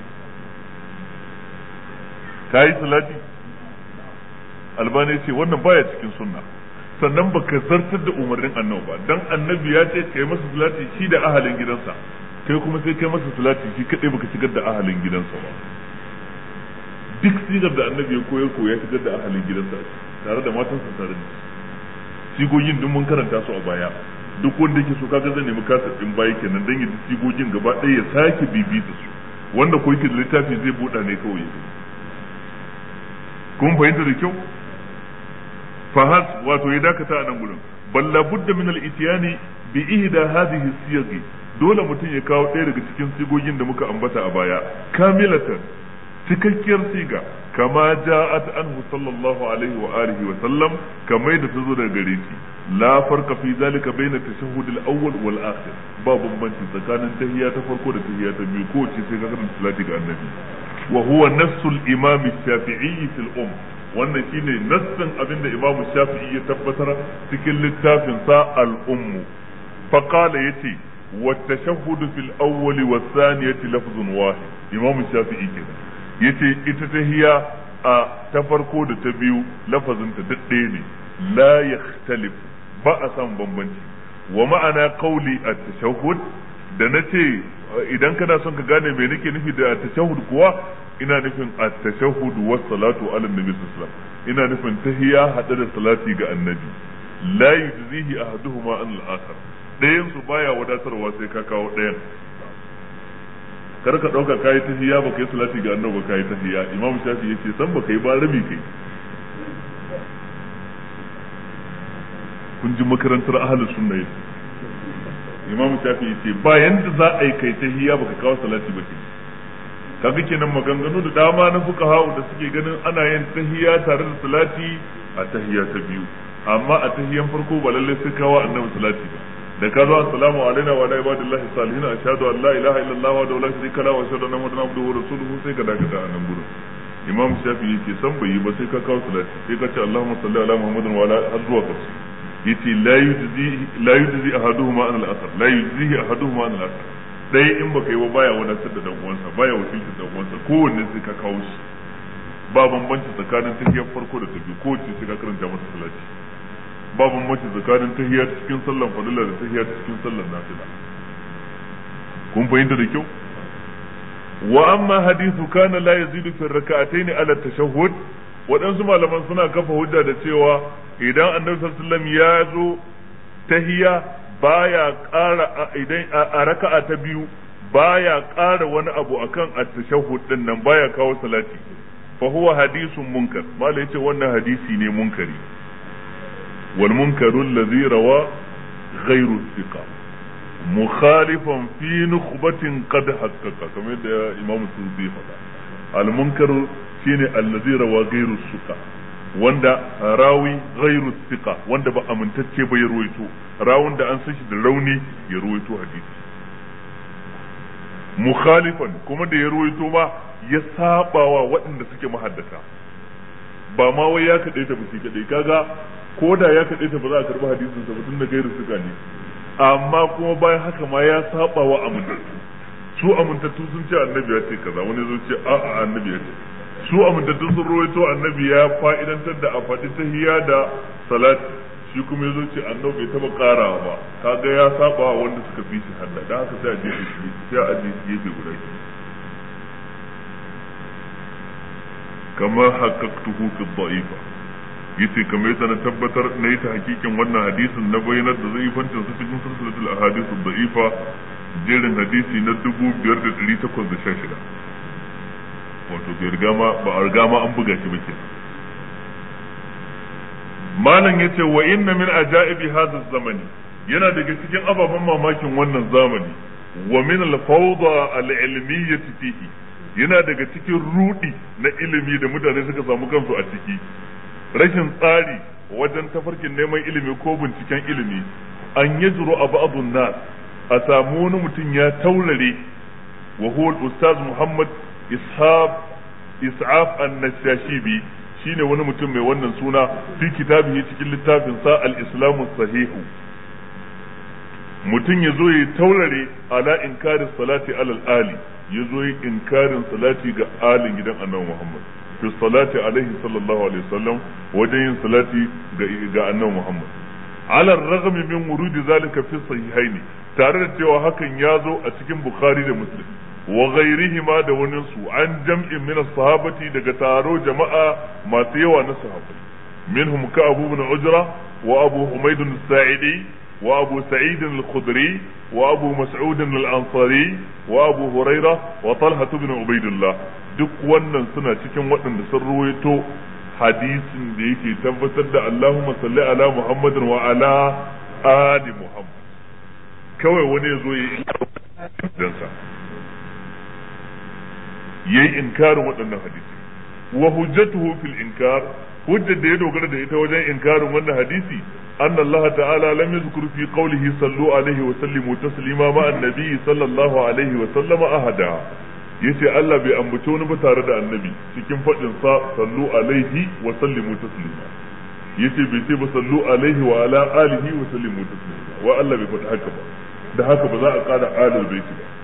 kai salati albani ce wannan baya cikin sunna sannan baka zartar da umarnin annabi ba dan annabi ya ce kai masa salati shi da ahalin gidansa kai kuma sai kai masa salati shi kadai baka shigar da ahalin gidansa ba duk sigar da annabi ya koyar ko ya shigar da ahalin gidansa tare da matansa tare da sigogin duk mun karanta su a baya duk wanda yake so kaga zan nemi kasar din baya kenan dan ya sigogin gaba ɗaya ya sake bibita su wanda ko yake da littafi zai buɗa ne kawai kun fahimta da kyau fahas wato ya dakata a nan gurin balla budda min al-ityani bi ihda hadhihi siyagi dole mutum ya kawo ɗaya daga cikin sigogin da muka ambata a baya kamilatan cikakkiyar siga kama ja'at anhu sallallahu alaihi wa alihi wa sallam kamar da tazo daga gare shi la farqa fi zalika bayna tashahhud al-awwal wal akhir ba bambanci tsakanin tahiyya ta farko da tahiyya ta biyu ko ce sai ka karanta salati ga annabi wa huwa nafsul imam ash-shafi'i fil umm wannan shine nassin abinda imamu shafi'i ya tabbatar cikin littafin sa al-ummu fa qala yace wa tashahhud fil awwal wa thaniyati lafzun wahid imamu shafi'i kenan yace ita tahiyya a ta farko da ta biyu lafazin ta dadde ne la yakhtalif ba a san bambanci wa ma'ana qawli at-tashahhud da nace idan kana son ka gane me nake nufi da at-tashahhud kuwa ina nufin at-tashahhud was salatu ala nabi sallallahu alaihi wasallam ina nufin tahiyya hada da salati ga annabi la yujzihi ahaduhuma an al-akhar dayan su baya wadatarwa sai ka kawo dayan kar ka dauka kai tahiyya baka yi salati ga annabi baka yi tahiyya imam shafi yace san baka yi ba rabi kai kun ji makarantar ahlus sunna yace imam shafi yace ba yanda za a yi kai tahiyya baka kawo salati ba ke kaga kenan maganganu da dama na fuqaha da suke ganin ana yin tahiyya tare da salati a tahiyya ta biyu amma a tahiyyan farko ba lalle sai kawo annabi salati ba da ka zo assalamu alaina wa ala ibadillahi salihin ashhadu an la ilaha illallah wa la sharika lahu wa ashhadu anna muhammadan abduhu wa rasuluhu sai ka dakata a nan gurin imam shafi yace san bai ba sai ka kawo salati sai ka ce allahumma salli ala muhammadin wa ala har zuwa karshe yace la yujzi la yujzi ahaduhuma an al-akhar la yujzi ahaduhuma an al-akhar dai in baka yi ba baya wadatar da dan uwansa baya wakiltar dan uwansa kowanne sai ka kawo shi ba bambanci tsakanin tahiyar farko da ta biyu ko ce sai ka karanta masa salati ba bambanci tsakanin tahiyar cikin sallan fadila da tahiyar cikin sallan nafila kun fahimta da kyau wa amma hadithu kana la yazidu fi rak'atayn ala tashahhud waɗansu malaman suna kafa hujja da cewa idan annabi sallallahu alaihi wasallam ya zo tahiya baya ƙara idan a raka'a ta biyu baya ƙara wani abu akan at-tashahhud din nan baya kawo salati fa huwa hadithun munkar mala yace wannan hadisi ne munkari wal munkaru alladhi rawa ghayru thiqa mukhalifan fi nukhbatin qad haqqaqa kamar da imam Suyuti faɗa al munkaru shine alladhi rawa ghayru thiqa wanda rawi ghayru thiqa wanda ba amintacce ba ya ruwaito rawun da an san shi da rauni ya ruwaito hadisi mukhalifan kuma da ya ruwaito ma ya sabawa waɗanda suke mahaddata ba ma wai ya kaɗai ta bisi kaɗai kaga ko da ya kaɗai ta ba za a karɓi hadisin sa tun da gairu suka ne amma kuma bayan haka ma ya sabawa amintattu su amintattu sun ce annabi ya ce kaza wani zo ce a'a annabi ya ce su amintattu sun ruwaito annabi ya fa'idantar da a faɗi tahiyya da salati shi kuma yazo ce annabi bai taba karawa ba kaga ya saba wanda suka fi shi hadda dan haka sai a je shi sai a je shi yake guda ki kama haqqaqtuhu fi dha'ifa yace kamar yadda na tabbatar na yi ta hakikin wannan hadisin na bayyanar da zai fantin su cikin silsilatul ahadith dha'ifa jerin hadisi na dubu biyar da ɗari takwas da sha shida wato bai riga ma ba a riga ma an buga shi ba kenan malam yace wa inna min ajaibi hadha zamani yana daga cikin ababen mamakin wannan zamani wa min al-fawda al-ilmiyyah fihi yana daga cikin rudi na ilimi da mutane suka samu kansu a ciki rashin tsari wajen tafarkin neman ilimi ko binciken ilimi an yajru ba'dun nas a samu wani mutum ya taurare wa huwa al-ustaz Muhammad Ishaq Is'af an-Nashashibi shine wani mutum mai wannan suna fi kitabihi cikin littafin sa al-islamu sahihu mutum ya zo ya taurare ala inkarin salati alal ali ya zo ya inkarin salati ga alin gidan annabi Muhammad fi salati alaihi sallallahu alaihi wasallam wajen yin salati ga ga annabi Muhammad ala ragami min wurudi zalika fi sahihaini tare da cewa hakan ya zo a cikin Bukhari da Muslim wa ghairihima da wani su an jam'in min as-sahabati daga taro jama'a masu yawa na sahabbai minhum ka Abu ibn Ujra wa Abu Humayd as-Sa'idi wa Abu Sa'id al-Khudri wa Abu Mas'ud al-Ansari wa Abu Huraira wa Talha ibn Ubaydillah duk wannan suna cikin waɗanda sun ruwaito hadisin da yake tabbatar da Allahumma salli ala Muhammadin wa ala ali Muhammad kawai wani ya zo ya yi dansa yayi inkarin waɗannan hadisi wa hujjatuhu fil inkar hujjar da ya dogara da ita wajen inkarin wannan hadisi anna Allah ta'ala lam yadhkur fi qawlihi sallu alaihi wa sallimu taslima ma annabi sallallahu alaihi wa sallama ahada yace Allah bai ambaci wani ba tare da annabi cikin fadin sa sallu alaihi wa sallimu taslima yace bai ce ba sallu alaihi wa ala alihi wa sallimu taslima wa Allah bai faɗi haka ba da haka ba za a ƙara alal baiti ba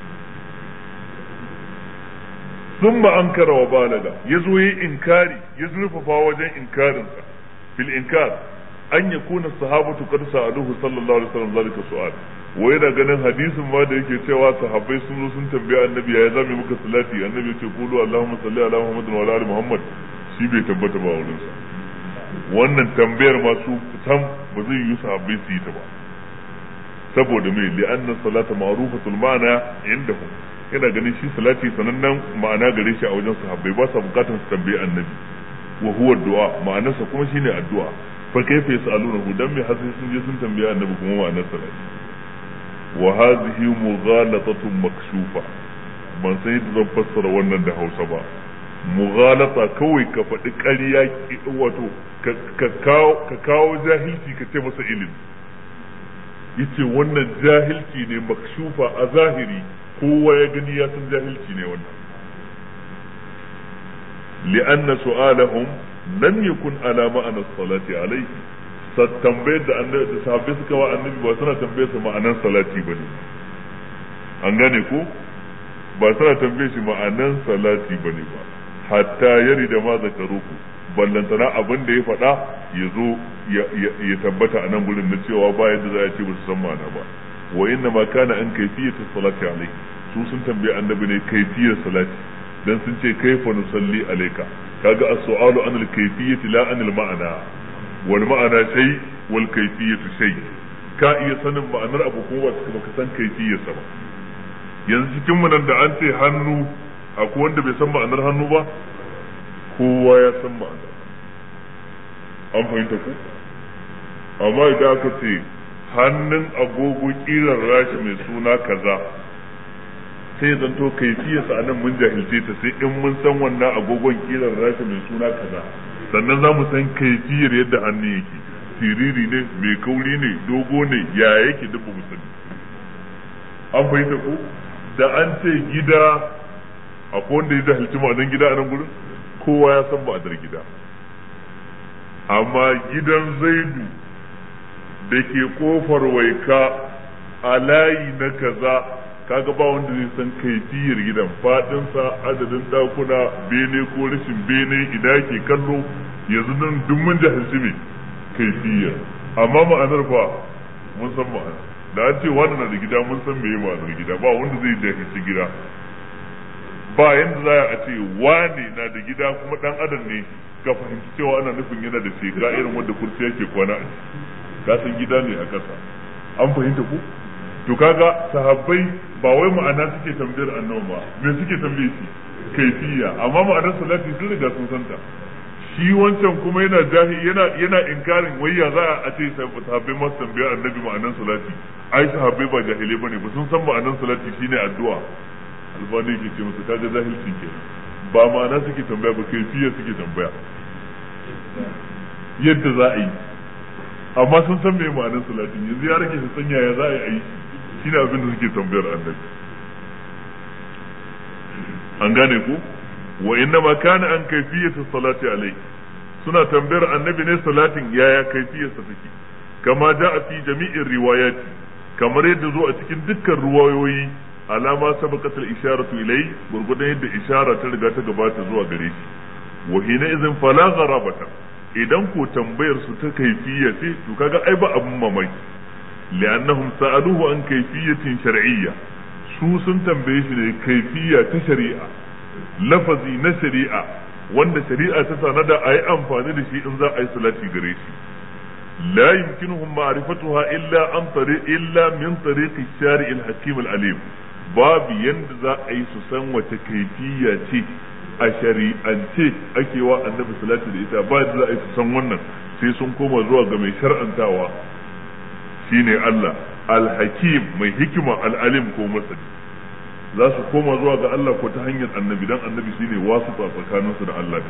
ثم أنكر وبالغ يزوي إنكاري يزرف فاوجين إنكار في الإنكار أن يكون الصحابة قد سألوه صلى الله عليه وسلم ذلك السؤال وإذا كان حديث ما ده يكي تيوا صحابي سنو سن تنبيا النبي يا زامي مك صلاتي النبي يقول اللهم صل على محمد وعلى آل محمد shi bai tabbata ba wurin sa wannan tambayar ma su sam ba zai yi sahabbai su yi ta ba saboda me li'anna salata ma'rufatul ma'na indahum yana ganin shi salati sanannen ma'ana gare shi a wajen sahabbai ba sa bukatar su tambaye annabi wa huwa du'a ma'anarsa kuma shine addu'a fa kayfa yasalunahu dan me hasi sun je sun tambaye annabi kuma ma'anar salati wa hadhihi mughalatatun makshufa ban sai yadda zan fassara wannan da Hausa ba mughalata kawai ka faɗi ƙarya wato ka kawo ka kawo jahilci ka ce masa ilimi yace wannan jahilci ne makshufa a zahiri kowa ya gani ya san jahilci ne wannan li'anna su'alahum lam yakun ala ma'ana salati alayhi sa tambayar da annabi da sahabbai suka wa annabi ba suna tambayar sa ma'anan salati bane an gane ko ba suna tambayar shi ma'anan salati bane ba hatta yarida ma zakaruku ballantana abin da ya faɗa ya zo ya tabbata a nan gurin na cewa ba yadda za a ce ba su san ma'ana ba wa inna ma kana an kayfiyatu salati alayhi su sun tambaye annabi ne kayfiyar salati dan sun ce kayfa nusalli alayka kaga as-su'alu an al-kayfiyati la an al-ma'na wal ma'ana shay wal kayfiyatu shay ka iya sanin ma'anar abu ko ba ka san kayfiyarsa ba yanzu cikin mu nan da an ce hannu akwai wanda bai san ma'anar hannu ba kowa ya san ma'anar an fahimta ku amma idan aka ce hannun agogo kiran rashi mai suna kaza sai zanto kaifiyarsa a nan mun jahilce ta sai in mun san wannan agogon kiran rashi mai suna kaza sannan za mu san kaifiyar yadda hannu yake siriri ne mai kauri ne dogo ne ya yake duk ba mu sani an fahimta ku da an ce gida akwai wanda ya jahilci ma'anar gida a nan gurin kowa ya san ma'anar gida amma gidan zaidu da ke kofar waika a layi na kaza kaga ba wanda zai san kaifiyar gidan fadinsa adadin dakuna bene ko rashin bene idan ke kallo yanzu nan duk mun jahilci me kaifiyar amma ma'anar fa mun san ma'anar da an ce wannan na da gida mun san meye ma'anar gida ba wanda zai jahilci gida ba yanda za a ce wane na da gida kuma dan adam ne ka fahimci cewa ana nufin yana da shekara irin wanda kursi yake kwana a ciki ka san gida ne a ƙasa an fahimta ku to kaga sahabbai ba wai ma'ana suke tambayar annabi ba me suke tambaye shi kaifiya amma ma'anar salati sun riga sun santa shi wancan kuma yana jahi yana yana inkarin wai ya za a ce sahabbai masu tambayar annabi ma'anar salati ai sahabbai ba jahilai bane ba sun san ma'anar salati shine addu'a albani ke ce musu kaga jahilci kenan ba ma'ana suke tambaya ba kaifiya suke tambaya yadda za a yi amma sun san me ma'anar salatin yanzu ya rage su sanya ya za a yi shine abin da suke tambayar annabi an gane ku wa inna ma kana an kayfiyatu salati alai suna tambayar annabi ne salatin yaya kaifiyarsa take kama ja'a fi jami'in riwayati kamar yadda zo a cikin dukkan ruwayoyi alama sabaqat al-isharatu ilai gurgudan yadda ishara ta riga ta gabata zuwa gare shi wa hina idhin fala gharabata idan ko tambayar su ta kaifiyya ce to kaga ai ba abun mamaki li'annahum sa'aluhu an kayfiyatin shar'iyya su sun tambaye shi ne kaifiyya ta shari'a lafazi na shari'a wanda shari'a ta sanada a yi amfani da shi in za a yi salati gare shi la yumkinuhum ma'rifatuha illa an tariq illa min tariqi shari' al-hakim al-alim babu yanda za a yi su san wace kaifiyya ce a shari'ance ake wa annabi salati da ita ba da za a yi su san wannan sai sun koma zuwa ga mai shar'antawa shine Allah al-hakim mai hikima al-alim ko masani za su koma zuwa ga Allah ko ta hanyar annabi dan annabi shine wasita tsakaninsu da Allah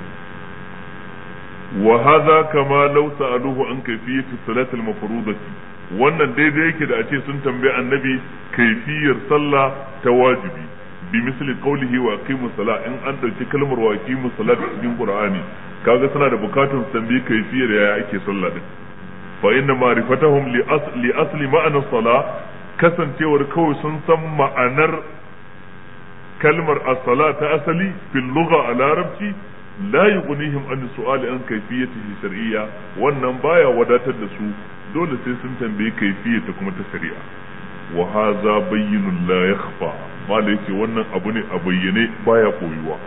wa hadha kama law sa'aluhu an kayfiyati salati al-mafrudati wannan daidai yake da a ce sun tambaye annabi kaifiyar sallah ta wajibi bi misli qawlihi wa aqimus salat in an dauki kalmar wa aqimus salat cikin qur'ani kaga suna da bukatun su tambaye kaifiyar yaya ake sallah din fa inna ma'rifatahum li asli asli ma'ana salah kasancewar kawai sun san ma'anar kalmar as-sala ta asali fil lugha a larabci la yughnihim an su'ali an kayfiyatihi shar'iyya wannan baya wadatar da su dole sai sun tambaye kayfiyata kuma ta shari'a wa hadha bayyinun la yakhfa mala yace wannan abu ne a bayyane baya koyuwa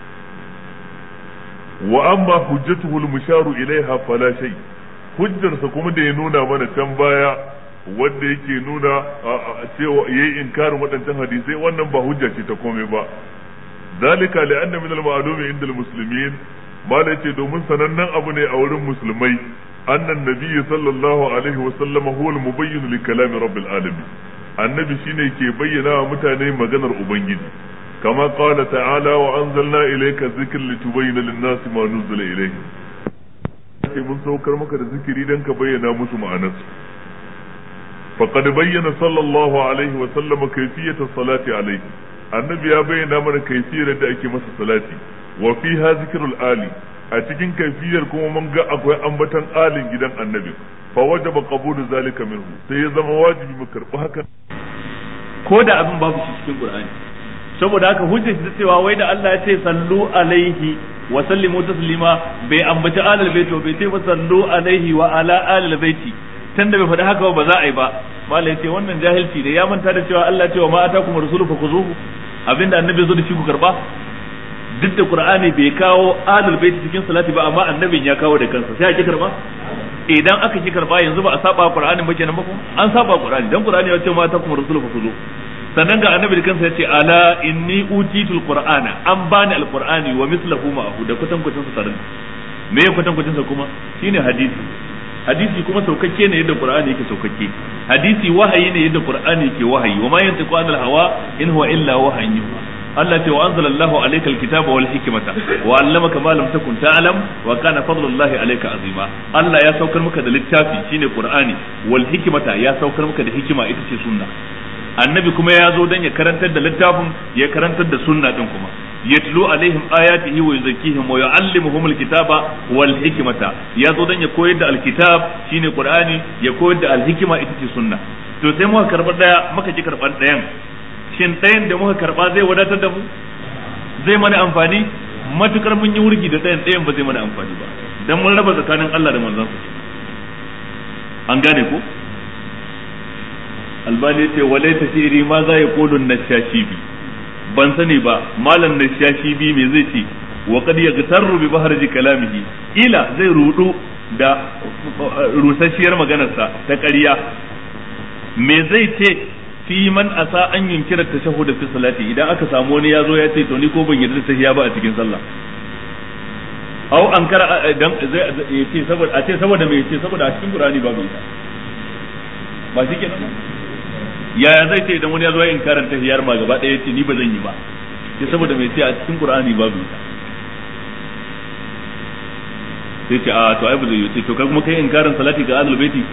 wa amma hujjatuhu al-musharu ilaiha fala shay hujjarsa kuma da ya nuna mana can baya wanda yake nuna cewa yayi inkarin waɗancan hadisai wannan ba hujja ce ta komai ba zalika li anna min al-ma'lumi inda al-muslimin mala yace domin sanannen abu ne a wurin musulmai annan nabiyyi sallallahu alaihi wa sallama huwa al-mubayyin li kalami rabbil alamin annabi shine ke bayyana wa mutane maganar ubangiji kama qala ta'ala wa anzalna ilayka dhikra litubayyana lin-nasi ma nuzila ilayhim sai mun saukar maka da zikiri dan ka bayyana musu ma'anarsa faqad bayyana sallallahu alaihi wa sallam kayfiyata salati alayhi annabi ya bayyana mana kayfiyar da ake masa salati wa fiha zikrul ali a cikin kayfiyar kuma mun ga akwai ambatan alin gidan annabi fa wajaba qabulu zalika minhu sai ya zama wajibi mu karbi haka ko da abin babu shi cikin qur'ani saboda haka hujjar ta cewa wai da Allah ya ce sallu alaihi wa sallimu taslima bai ambaci alal baiti bai ce ba sallu alaihi wa ala alal baiti tunda bai faɗi haka ba za a yi ba malai ya ce wannan jahilci ne ya manta da cewa Allah ce wa ma atakum rasulu fakhuzuhu abinda annabi zo da shi ku karba duk da qur'ani bai kawo alal baiti cikin salati ba amma annabin ya kawo da kansa sai a ki karba idan aka ki karba yanzu ba a saba qur'anin ba kenan ba ko an saba qur'ani dan qur'ani ya ce ma atakum rasulu fakhuzuhu sannan ga annabi da kansa yace ala inni utitul qur'ana an bani alqur'ani wa mithluhu ma'ahu da kutan kutan sa tarin me ya kutan kutan sa kuma shine hadisi hadisi kuma saukakke ne yadda qur'ani yake saukakke hadisi wahayi ne yadda qur'ani yake wahayi wa ma yantiqu anil hawa in huwa illa wahyun yuha Allah ce wa anzalallahu alayka alkitaba wal hikmata wa 'allamaka ma lam takun ta'lam wa kana fadlullahi alayka azima Allah ya saukar maka da littafi shine qur'ani wal hikmata ya saukar maka da hikima ita ce sunna annabi kuma ya zo dan ya karantar da littafin ya karantar da sunna din kuma yatlu alaihim ayatihi wa yuzakkihim wa yuallimuhum alkitaba wal hikmata ya zo dan ya koyar da alkitab shine qur'ani ya koyar da alhikma ita ce sunna to sai muka karba daya muka ki karban dayan shin dayan da muka karba zai wadatar da mu zai mana amfani matukar mun yi wurgi da dayan dayan ba zai mana amfani ba dan mun raba tsakanin Allah da manzon sa an gane ko albani ce walaita shiri ma za ya kolon nashashi bi ban sani ba malam nashashi bi me zai ce wa qad yaghtarru bi bahrji kalamihi ila zai rudu da rusasshiyar maganarsa ta ƙarya me zai ce fi man asa an yunkira tashahhud fi salati idan aka samu wani ya zo ya ce to ni ko ban yarda tahiyya ba a cikin sallah au ankara dan zai ce saboda a ce saboda me ce saboda a cikin qur'ani babu ita ba shi kenan yaya zai ce idan wani ya zo ya inkarin tahiyar ma gaba ɗaya ce ni ba zan yi ba sai saboda mai ce a cikin qur'ani babu ita sai ce a to ai ba zai yi to kai kuma kai inkarin salati ga ahlul baiti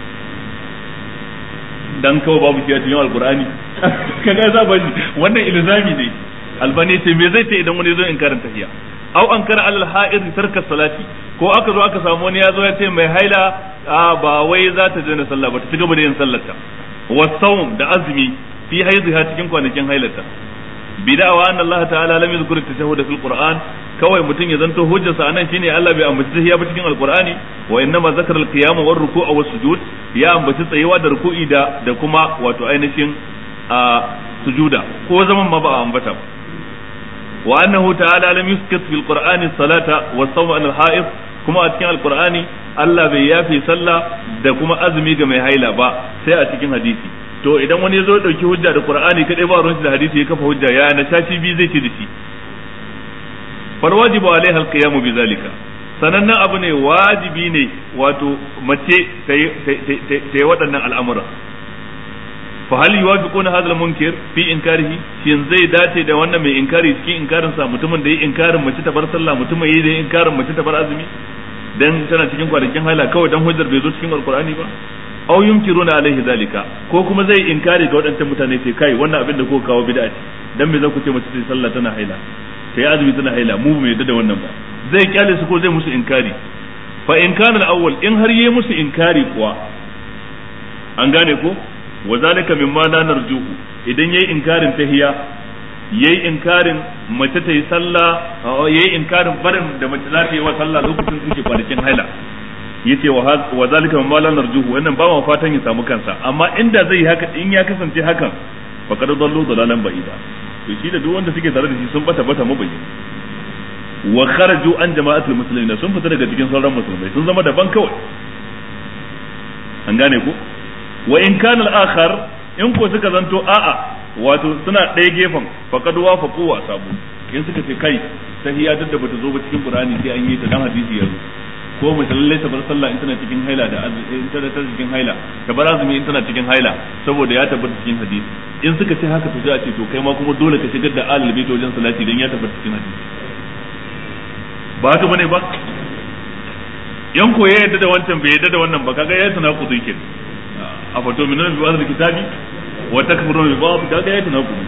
dan kawai babu shi a cikin alqur'ani kaga za ba wannan ilzami ne albani ce me zai ce idan wani ya zo inkarin tahiya au ankara alal ha'ir tarka salati ko aka zo aka samu wani ya zo ya ce mai haila ba wai za ta je na sallah ba ta ci gaba da yin sallarta والصوم da azumi fi haidha cikin kwanakin hailata bid'awa anna Allah ta'ala lam yuzkur at-tashahhud fil Qur'an kawai mutun ya zanto hujjarsa anan shine Allah bai ambaci tahiyya ba cikin al-Qur'ani wa innama zakara al-qiyam wa ar-ruku' wa sujud ya ambaci tsayewa da ruku'i da da kuma wato ainihin sujuda ko zaman ma ba a ambata ba wa annahu ta'ala lam yuskit fil Qur'ani as-salata wa as-sawm al-ha'id kuma a cikin al-Qur'ani Allah bai yafe sallah da kuma azumi ga mai haila ba sai a cikin hadisi to idan wani ya zo dauki hujja da Qur'ani kadai ba ruwan da hadisi ya kafa hujja ya na shashi bi zai ce da shi fal wajibu alaiha al-qiyam bi zalika sanannan abu ne wajibi ne wato mace ta yi waɗannan al'amura fa hal yuwafiquna hadha al-munkir fi inkarihi shin zai dace da wannan mai inkari cikin inkarin sa mutumin da yi inkarin mace ta bar sallah mutumin da yi inkarin mace ta bar azumi dan tana cikin kwanakin haila kawai dan hujjar bai zo cikin alqur'ani ba aw yumkiruna alaihi zalika ko kuma zai inkari ga waɗancan mutane sai kai wannan abin da kuka kawo bid'a ce dan me za ku ce mace ta sallah tana haila sai azumi tana haila mu bai yadda da wannan ba zai kyale su ko zai musu inkari fa in kana al-awwal in har yayi musu inkari kuwa an gane ko wa zalika mimma la narjuhu idan yayi inkarin tahiyya yayi inkarin mace ta yi sallah yayi inkarin barin da mace za ta yi wa sallah lokacin suke kwanakin haila yace wa zalika mimma la narjuhu wannan ba mu fatan ya samu kansa amma inda zai yi haka in ya kasance hakan fa kad dallu dalalan ba'ida to shi da duk wanda suke tare da shi sun bata bata mabayyana wa kharaju an jama'atul muslimin sun fita daga cikin sauran musulmai sun zama daban kawai an gane ko wa in kana al-akhar in ko suka zanto a'a wato suna ɗaya gefen faqad wafaqu wa sabu in suka ce kai tahiyya duk da bata zo ba cikin qur'ani sai an yi ta dan hadisi yanzu ko mace lalle ta bar sallah in tana cikin haila da in tana cikin haila ta bar azumi in tana cikin haila saboda ya tabbata cikin hadisi in suka ce haka to sai a ce to kai ma kuma dole ka shigar da alal bait wajen salati dan ya tabbata cikin hadisi ba haka bane ba yan ko ya yadda da wancan bai yadda da wannan ba kaga ya tana kudu yake a fato min bi wa'd kitabi wa takfuruna bi ba'd kaga ya tana kudu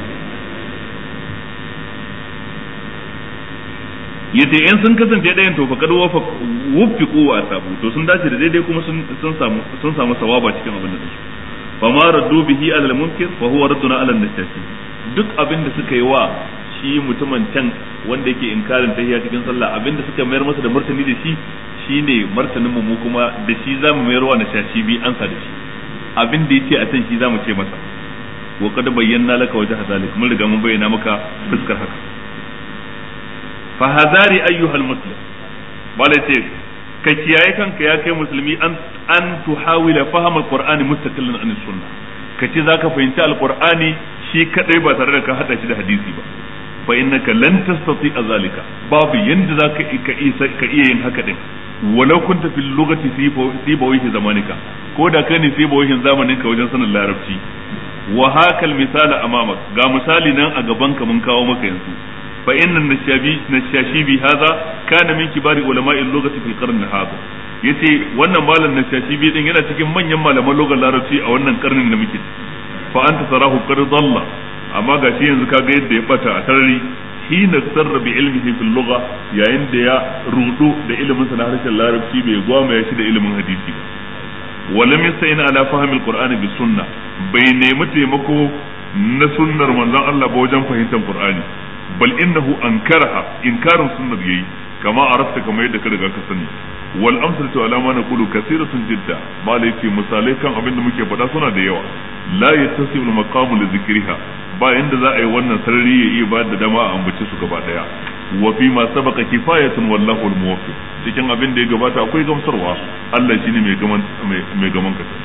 yace in sun kasance ɗayan to fa kad wufiqu wa asabu to sun dace da daidai kuma sun sun samu sun samu sawaba cikin abin da suke fa ma raddu bihi ala al-munkir fa huwa radduna ala an-najashi duk abin da suka yi wa shi mutumin can wanda yake inkarin tahiyya cikin sallah abinda suka mayar masa da martani da shi shine martanin mu mu kuma da shi zamu mayar wa na shashi bi ansa da shi abin da yace a can shi zamu ce masa wa qad bayyana laka wajha zalik mun riga mun bayyana maka fuskar haka fa hadari ayyuhal muslim bala ce ka kiyaye kanka ya kai musulmi an an tuhawila faham alqur'ani mustaqillan an sunnah kace zaka fahimci alqur'ani shi kadai ba tare da ka hada shi da hadisi ba fa innaka lan tastati zalika babu yanda zaka ka isa ka iya yin haka din walau kunta fil lughati fi bawihi zamanika ko da kai ne fi bawihin zamanin ka wajen sanin larabci wa hakal misala amamak ga misali nan a gaban ka mun kawo maka yanzu fa inna nashabi nashashibi hadha kana min kibari ulama'i lughati fil qarn hadha yace wannan malam nashashibi din yana cikin manyan malaman lugar larabci a wannan karnin da muke fa anta tarahu qad dalla amma gashi yanzu kaga yadda ya bata a tarari hina sarra bi ilmihi fil lugha yayin da ya rudu da ilimin sa na harshen larabci bai gwama ya shi da ilimin hadisi ba walam yastayin ala fahmi alqur'ani bis sunnah bai nemi taimako na sunnar manzon Allah ba wajen fahimtar qur'ani bal innahu ankaraha inkarin sunnar yayi kama arafta kama yadda ka riga ka sani wal amsalatu ala ma naqulu kathiratun jidda malai ce misalai kan abin da muke faɗa suna da yawa la yattasibu al maqamu li dhikriha ba yanda za a yi wannan sarari ya iya bayar da dama a ambace su gaba daya wa fi ma sabaqa kifayatun wallahu al muwaffiq cikin abin da ya gabata akwai gamsarwa Allah shine mai gaman mai gaman ka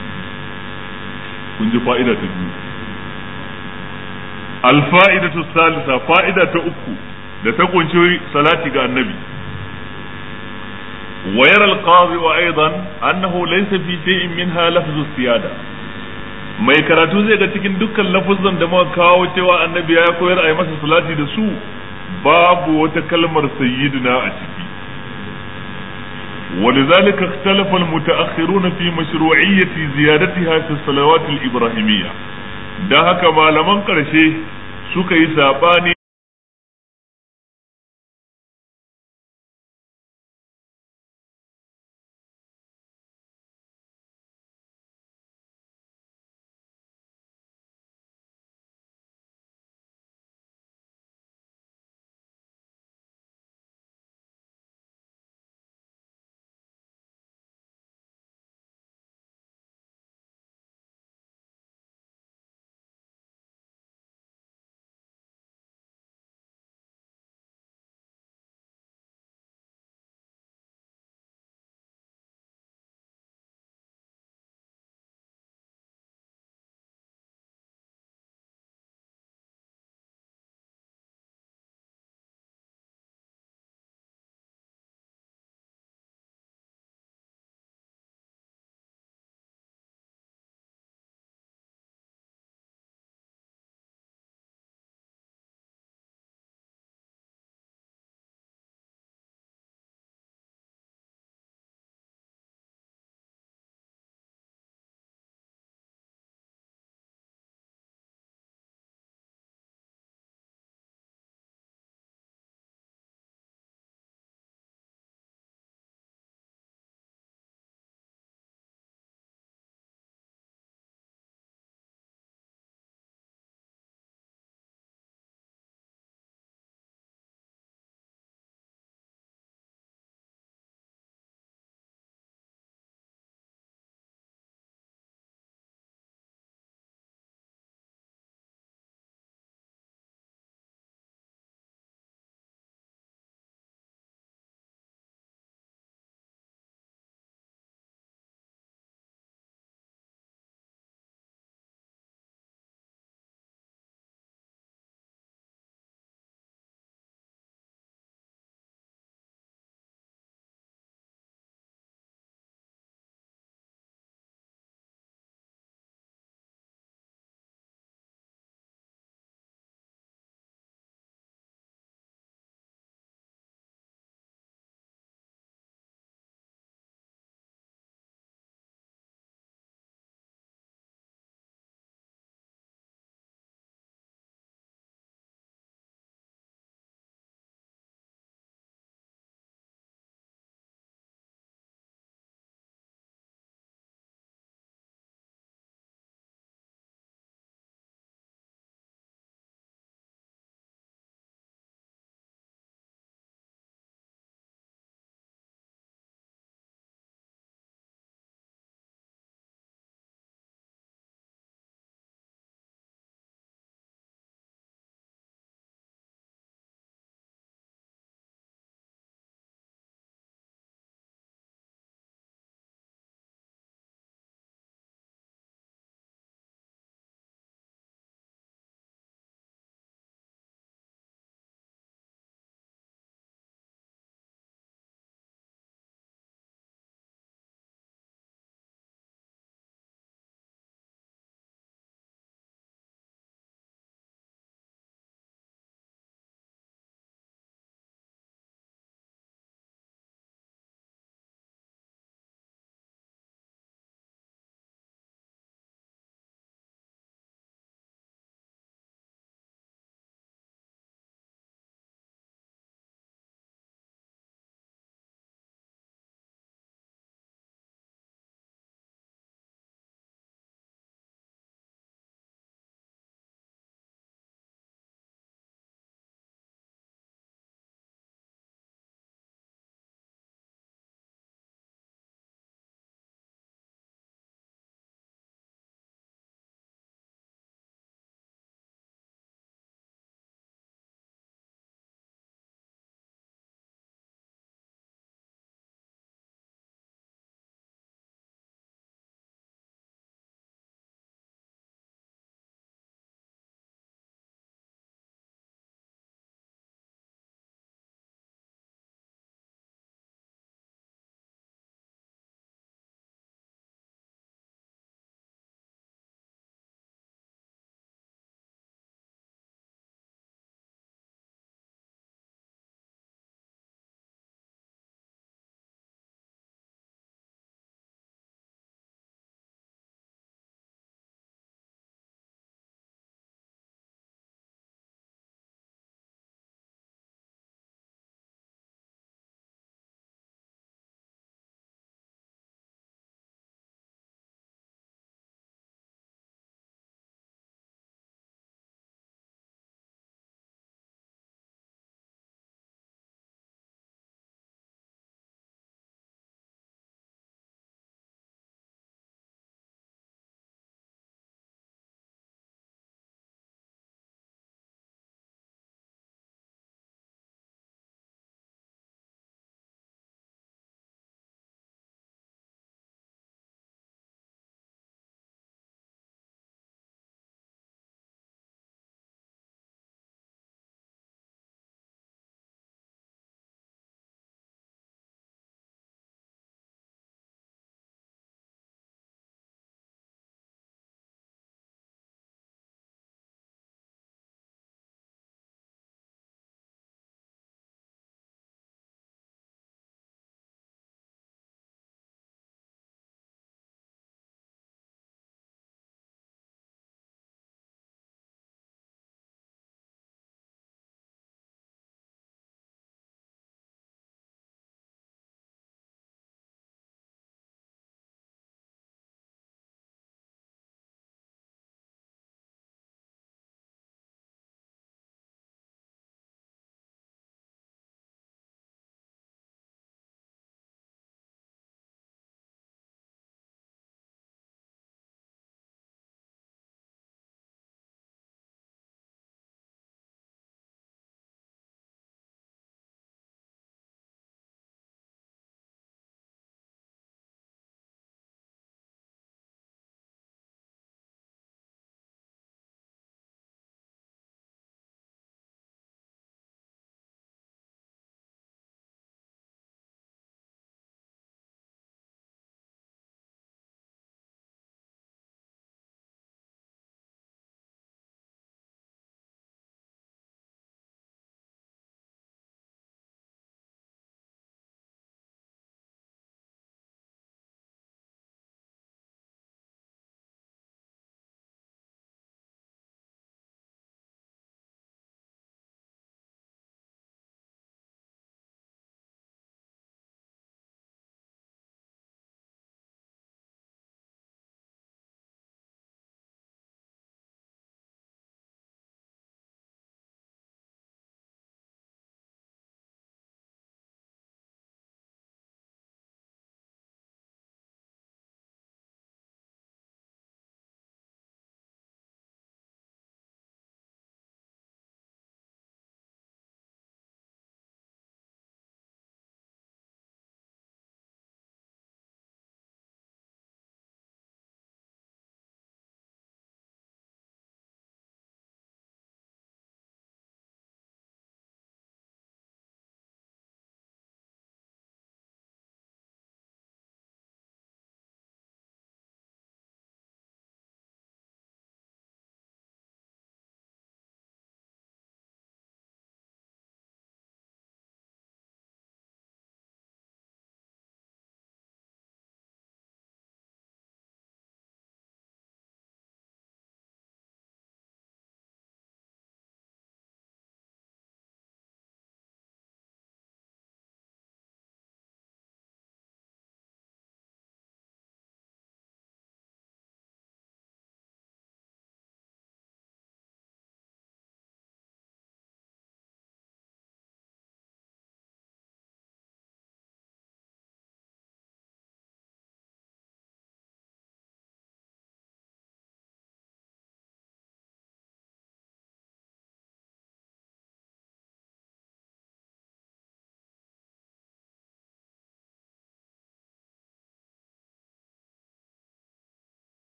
kun ji fa'ida ta biyu al fa'idatu salisa fa'ida ta uku da ta kunshi salati ga annabi wa yara al qadi wa aidan annahu laysa fi shay'in minha lafzu siyada mai karatu zai ga cikin dukkan lafuzan da muka kawo cewa annabi ya koyar a yi masa salati da su babu wata kalmar sayyidina a ciki ولذلك اختلف المتأخرون في مشروعية زيادتها في الصلوات الإبراهيمية ده haka malaman ƙarshe suka yi sabani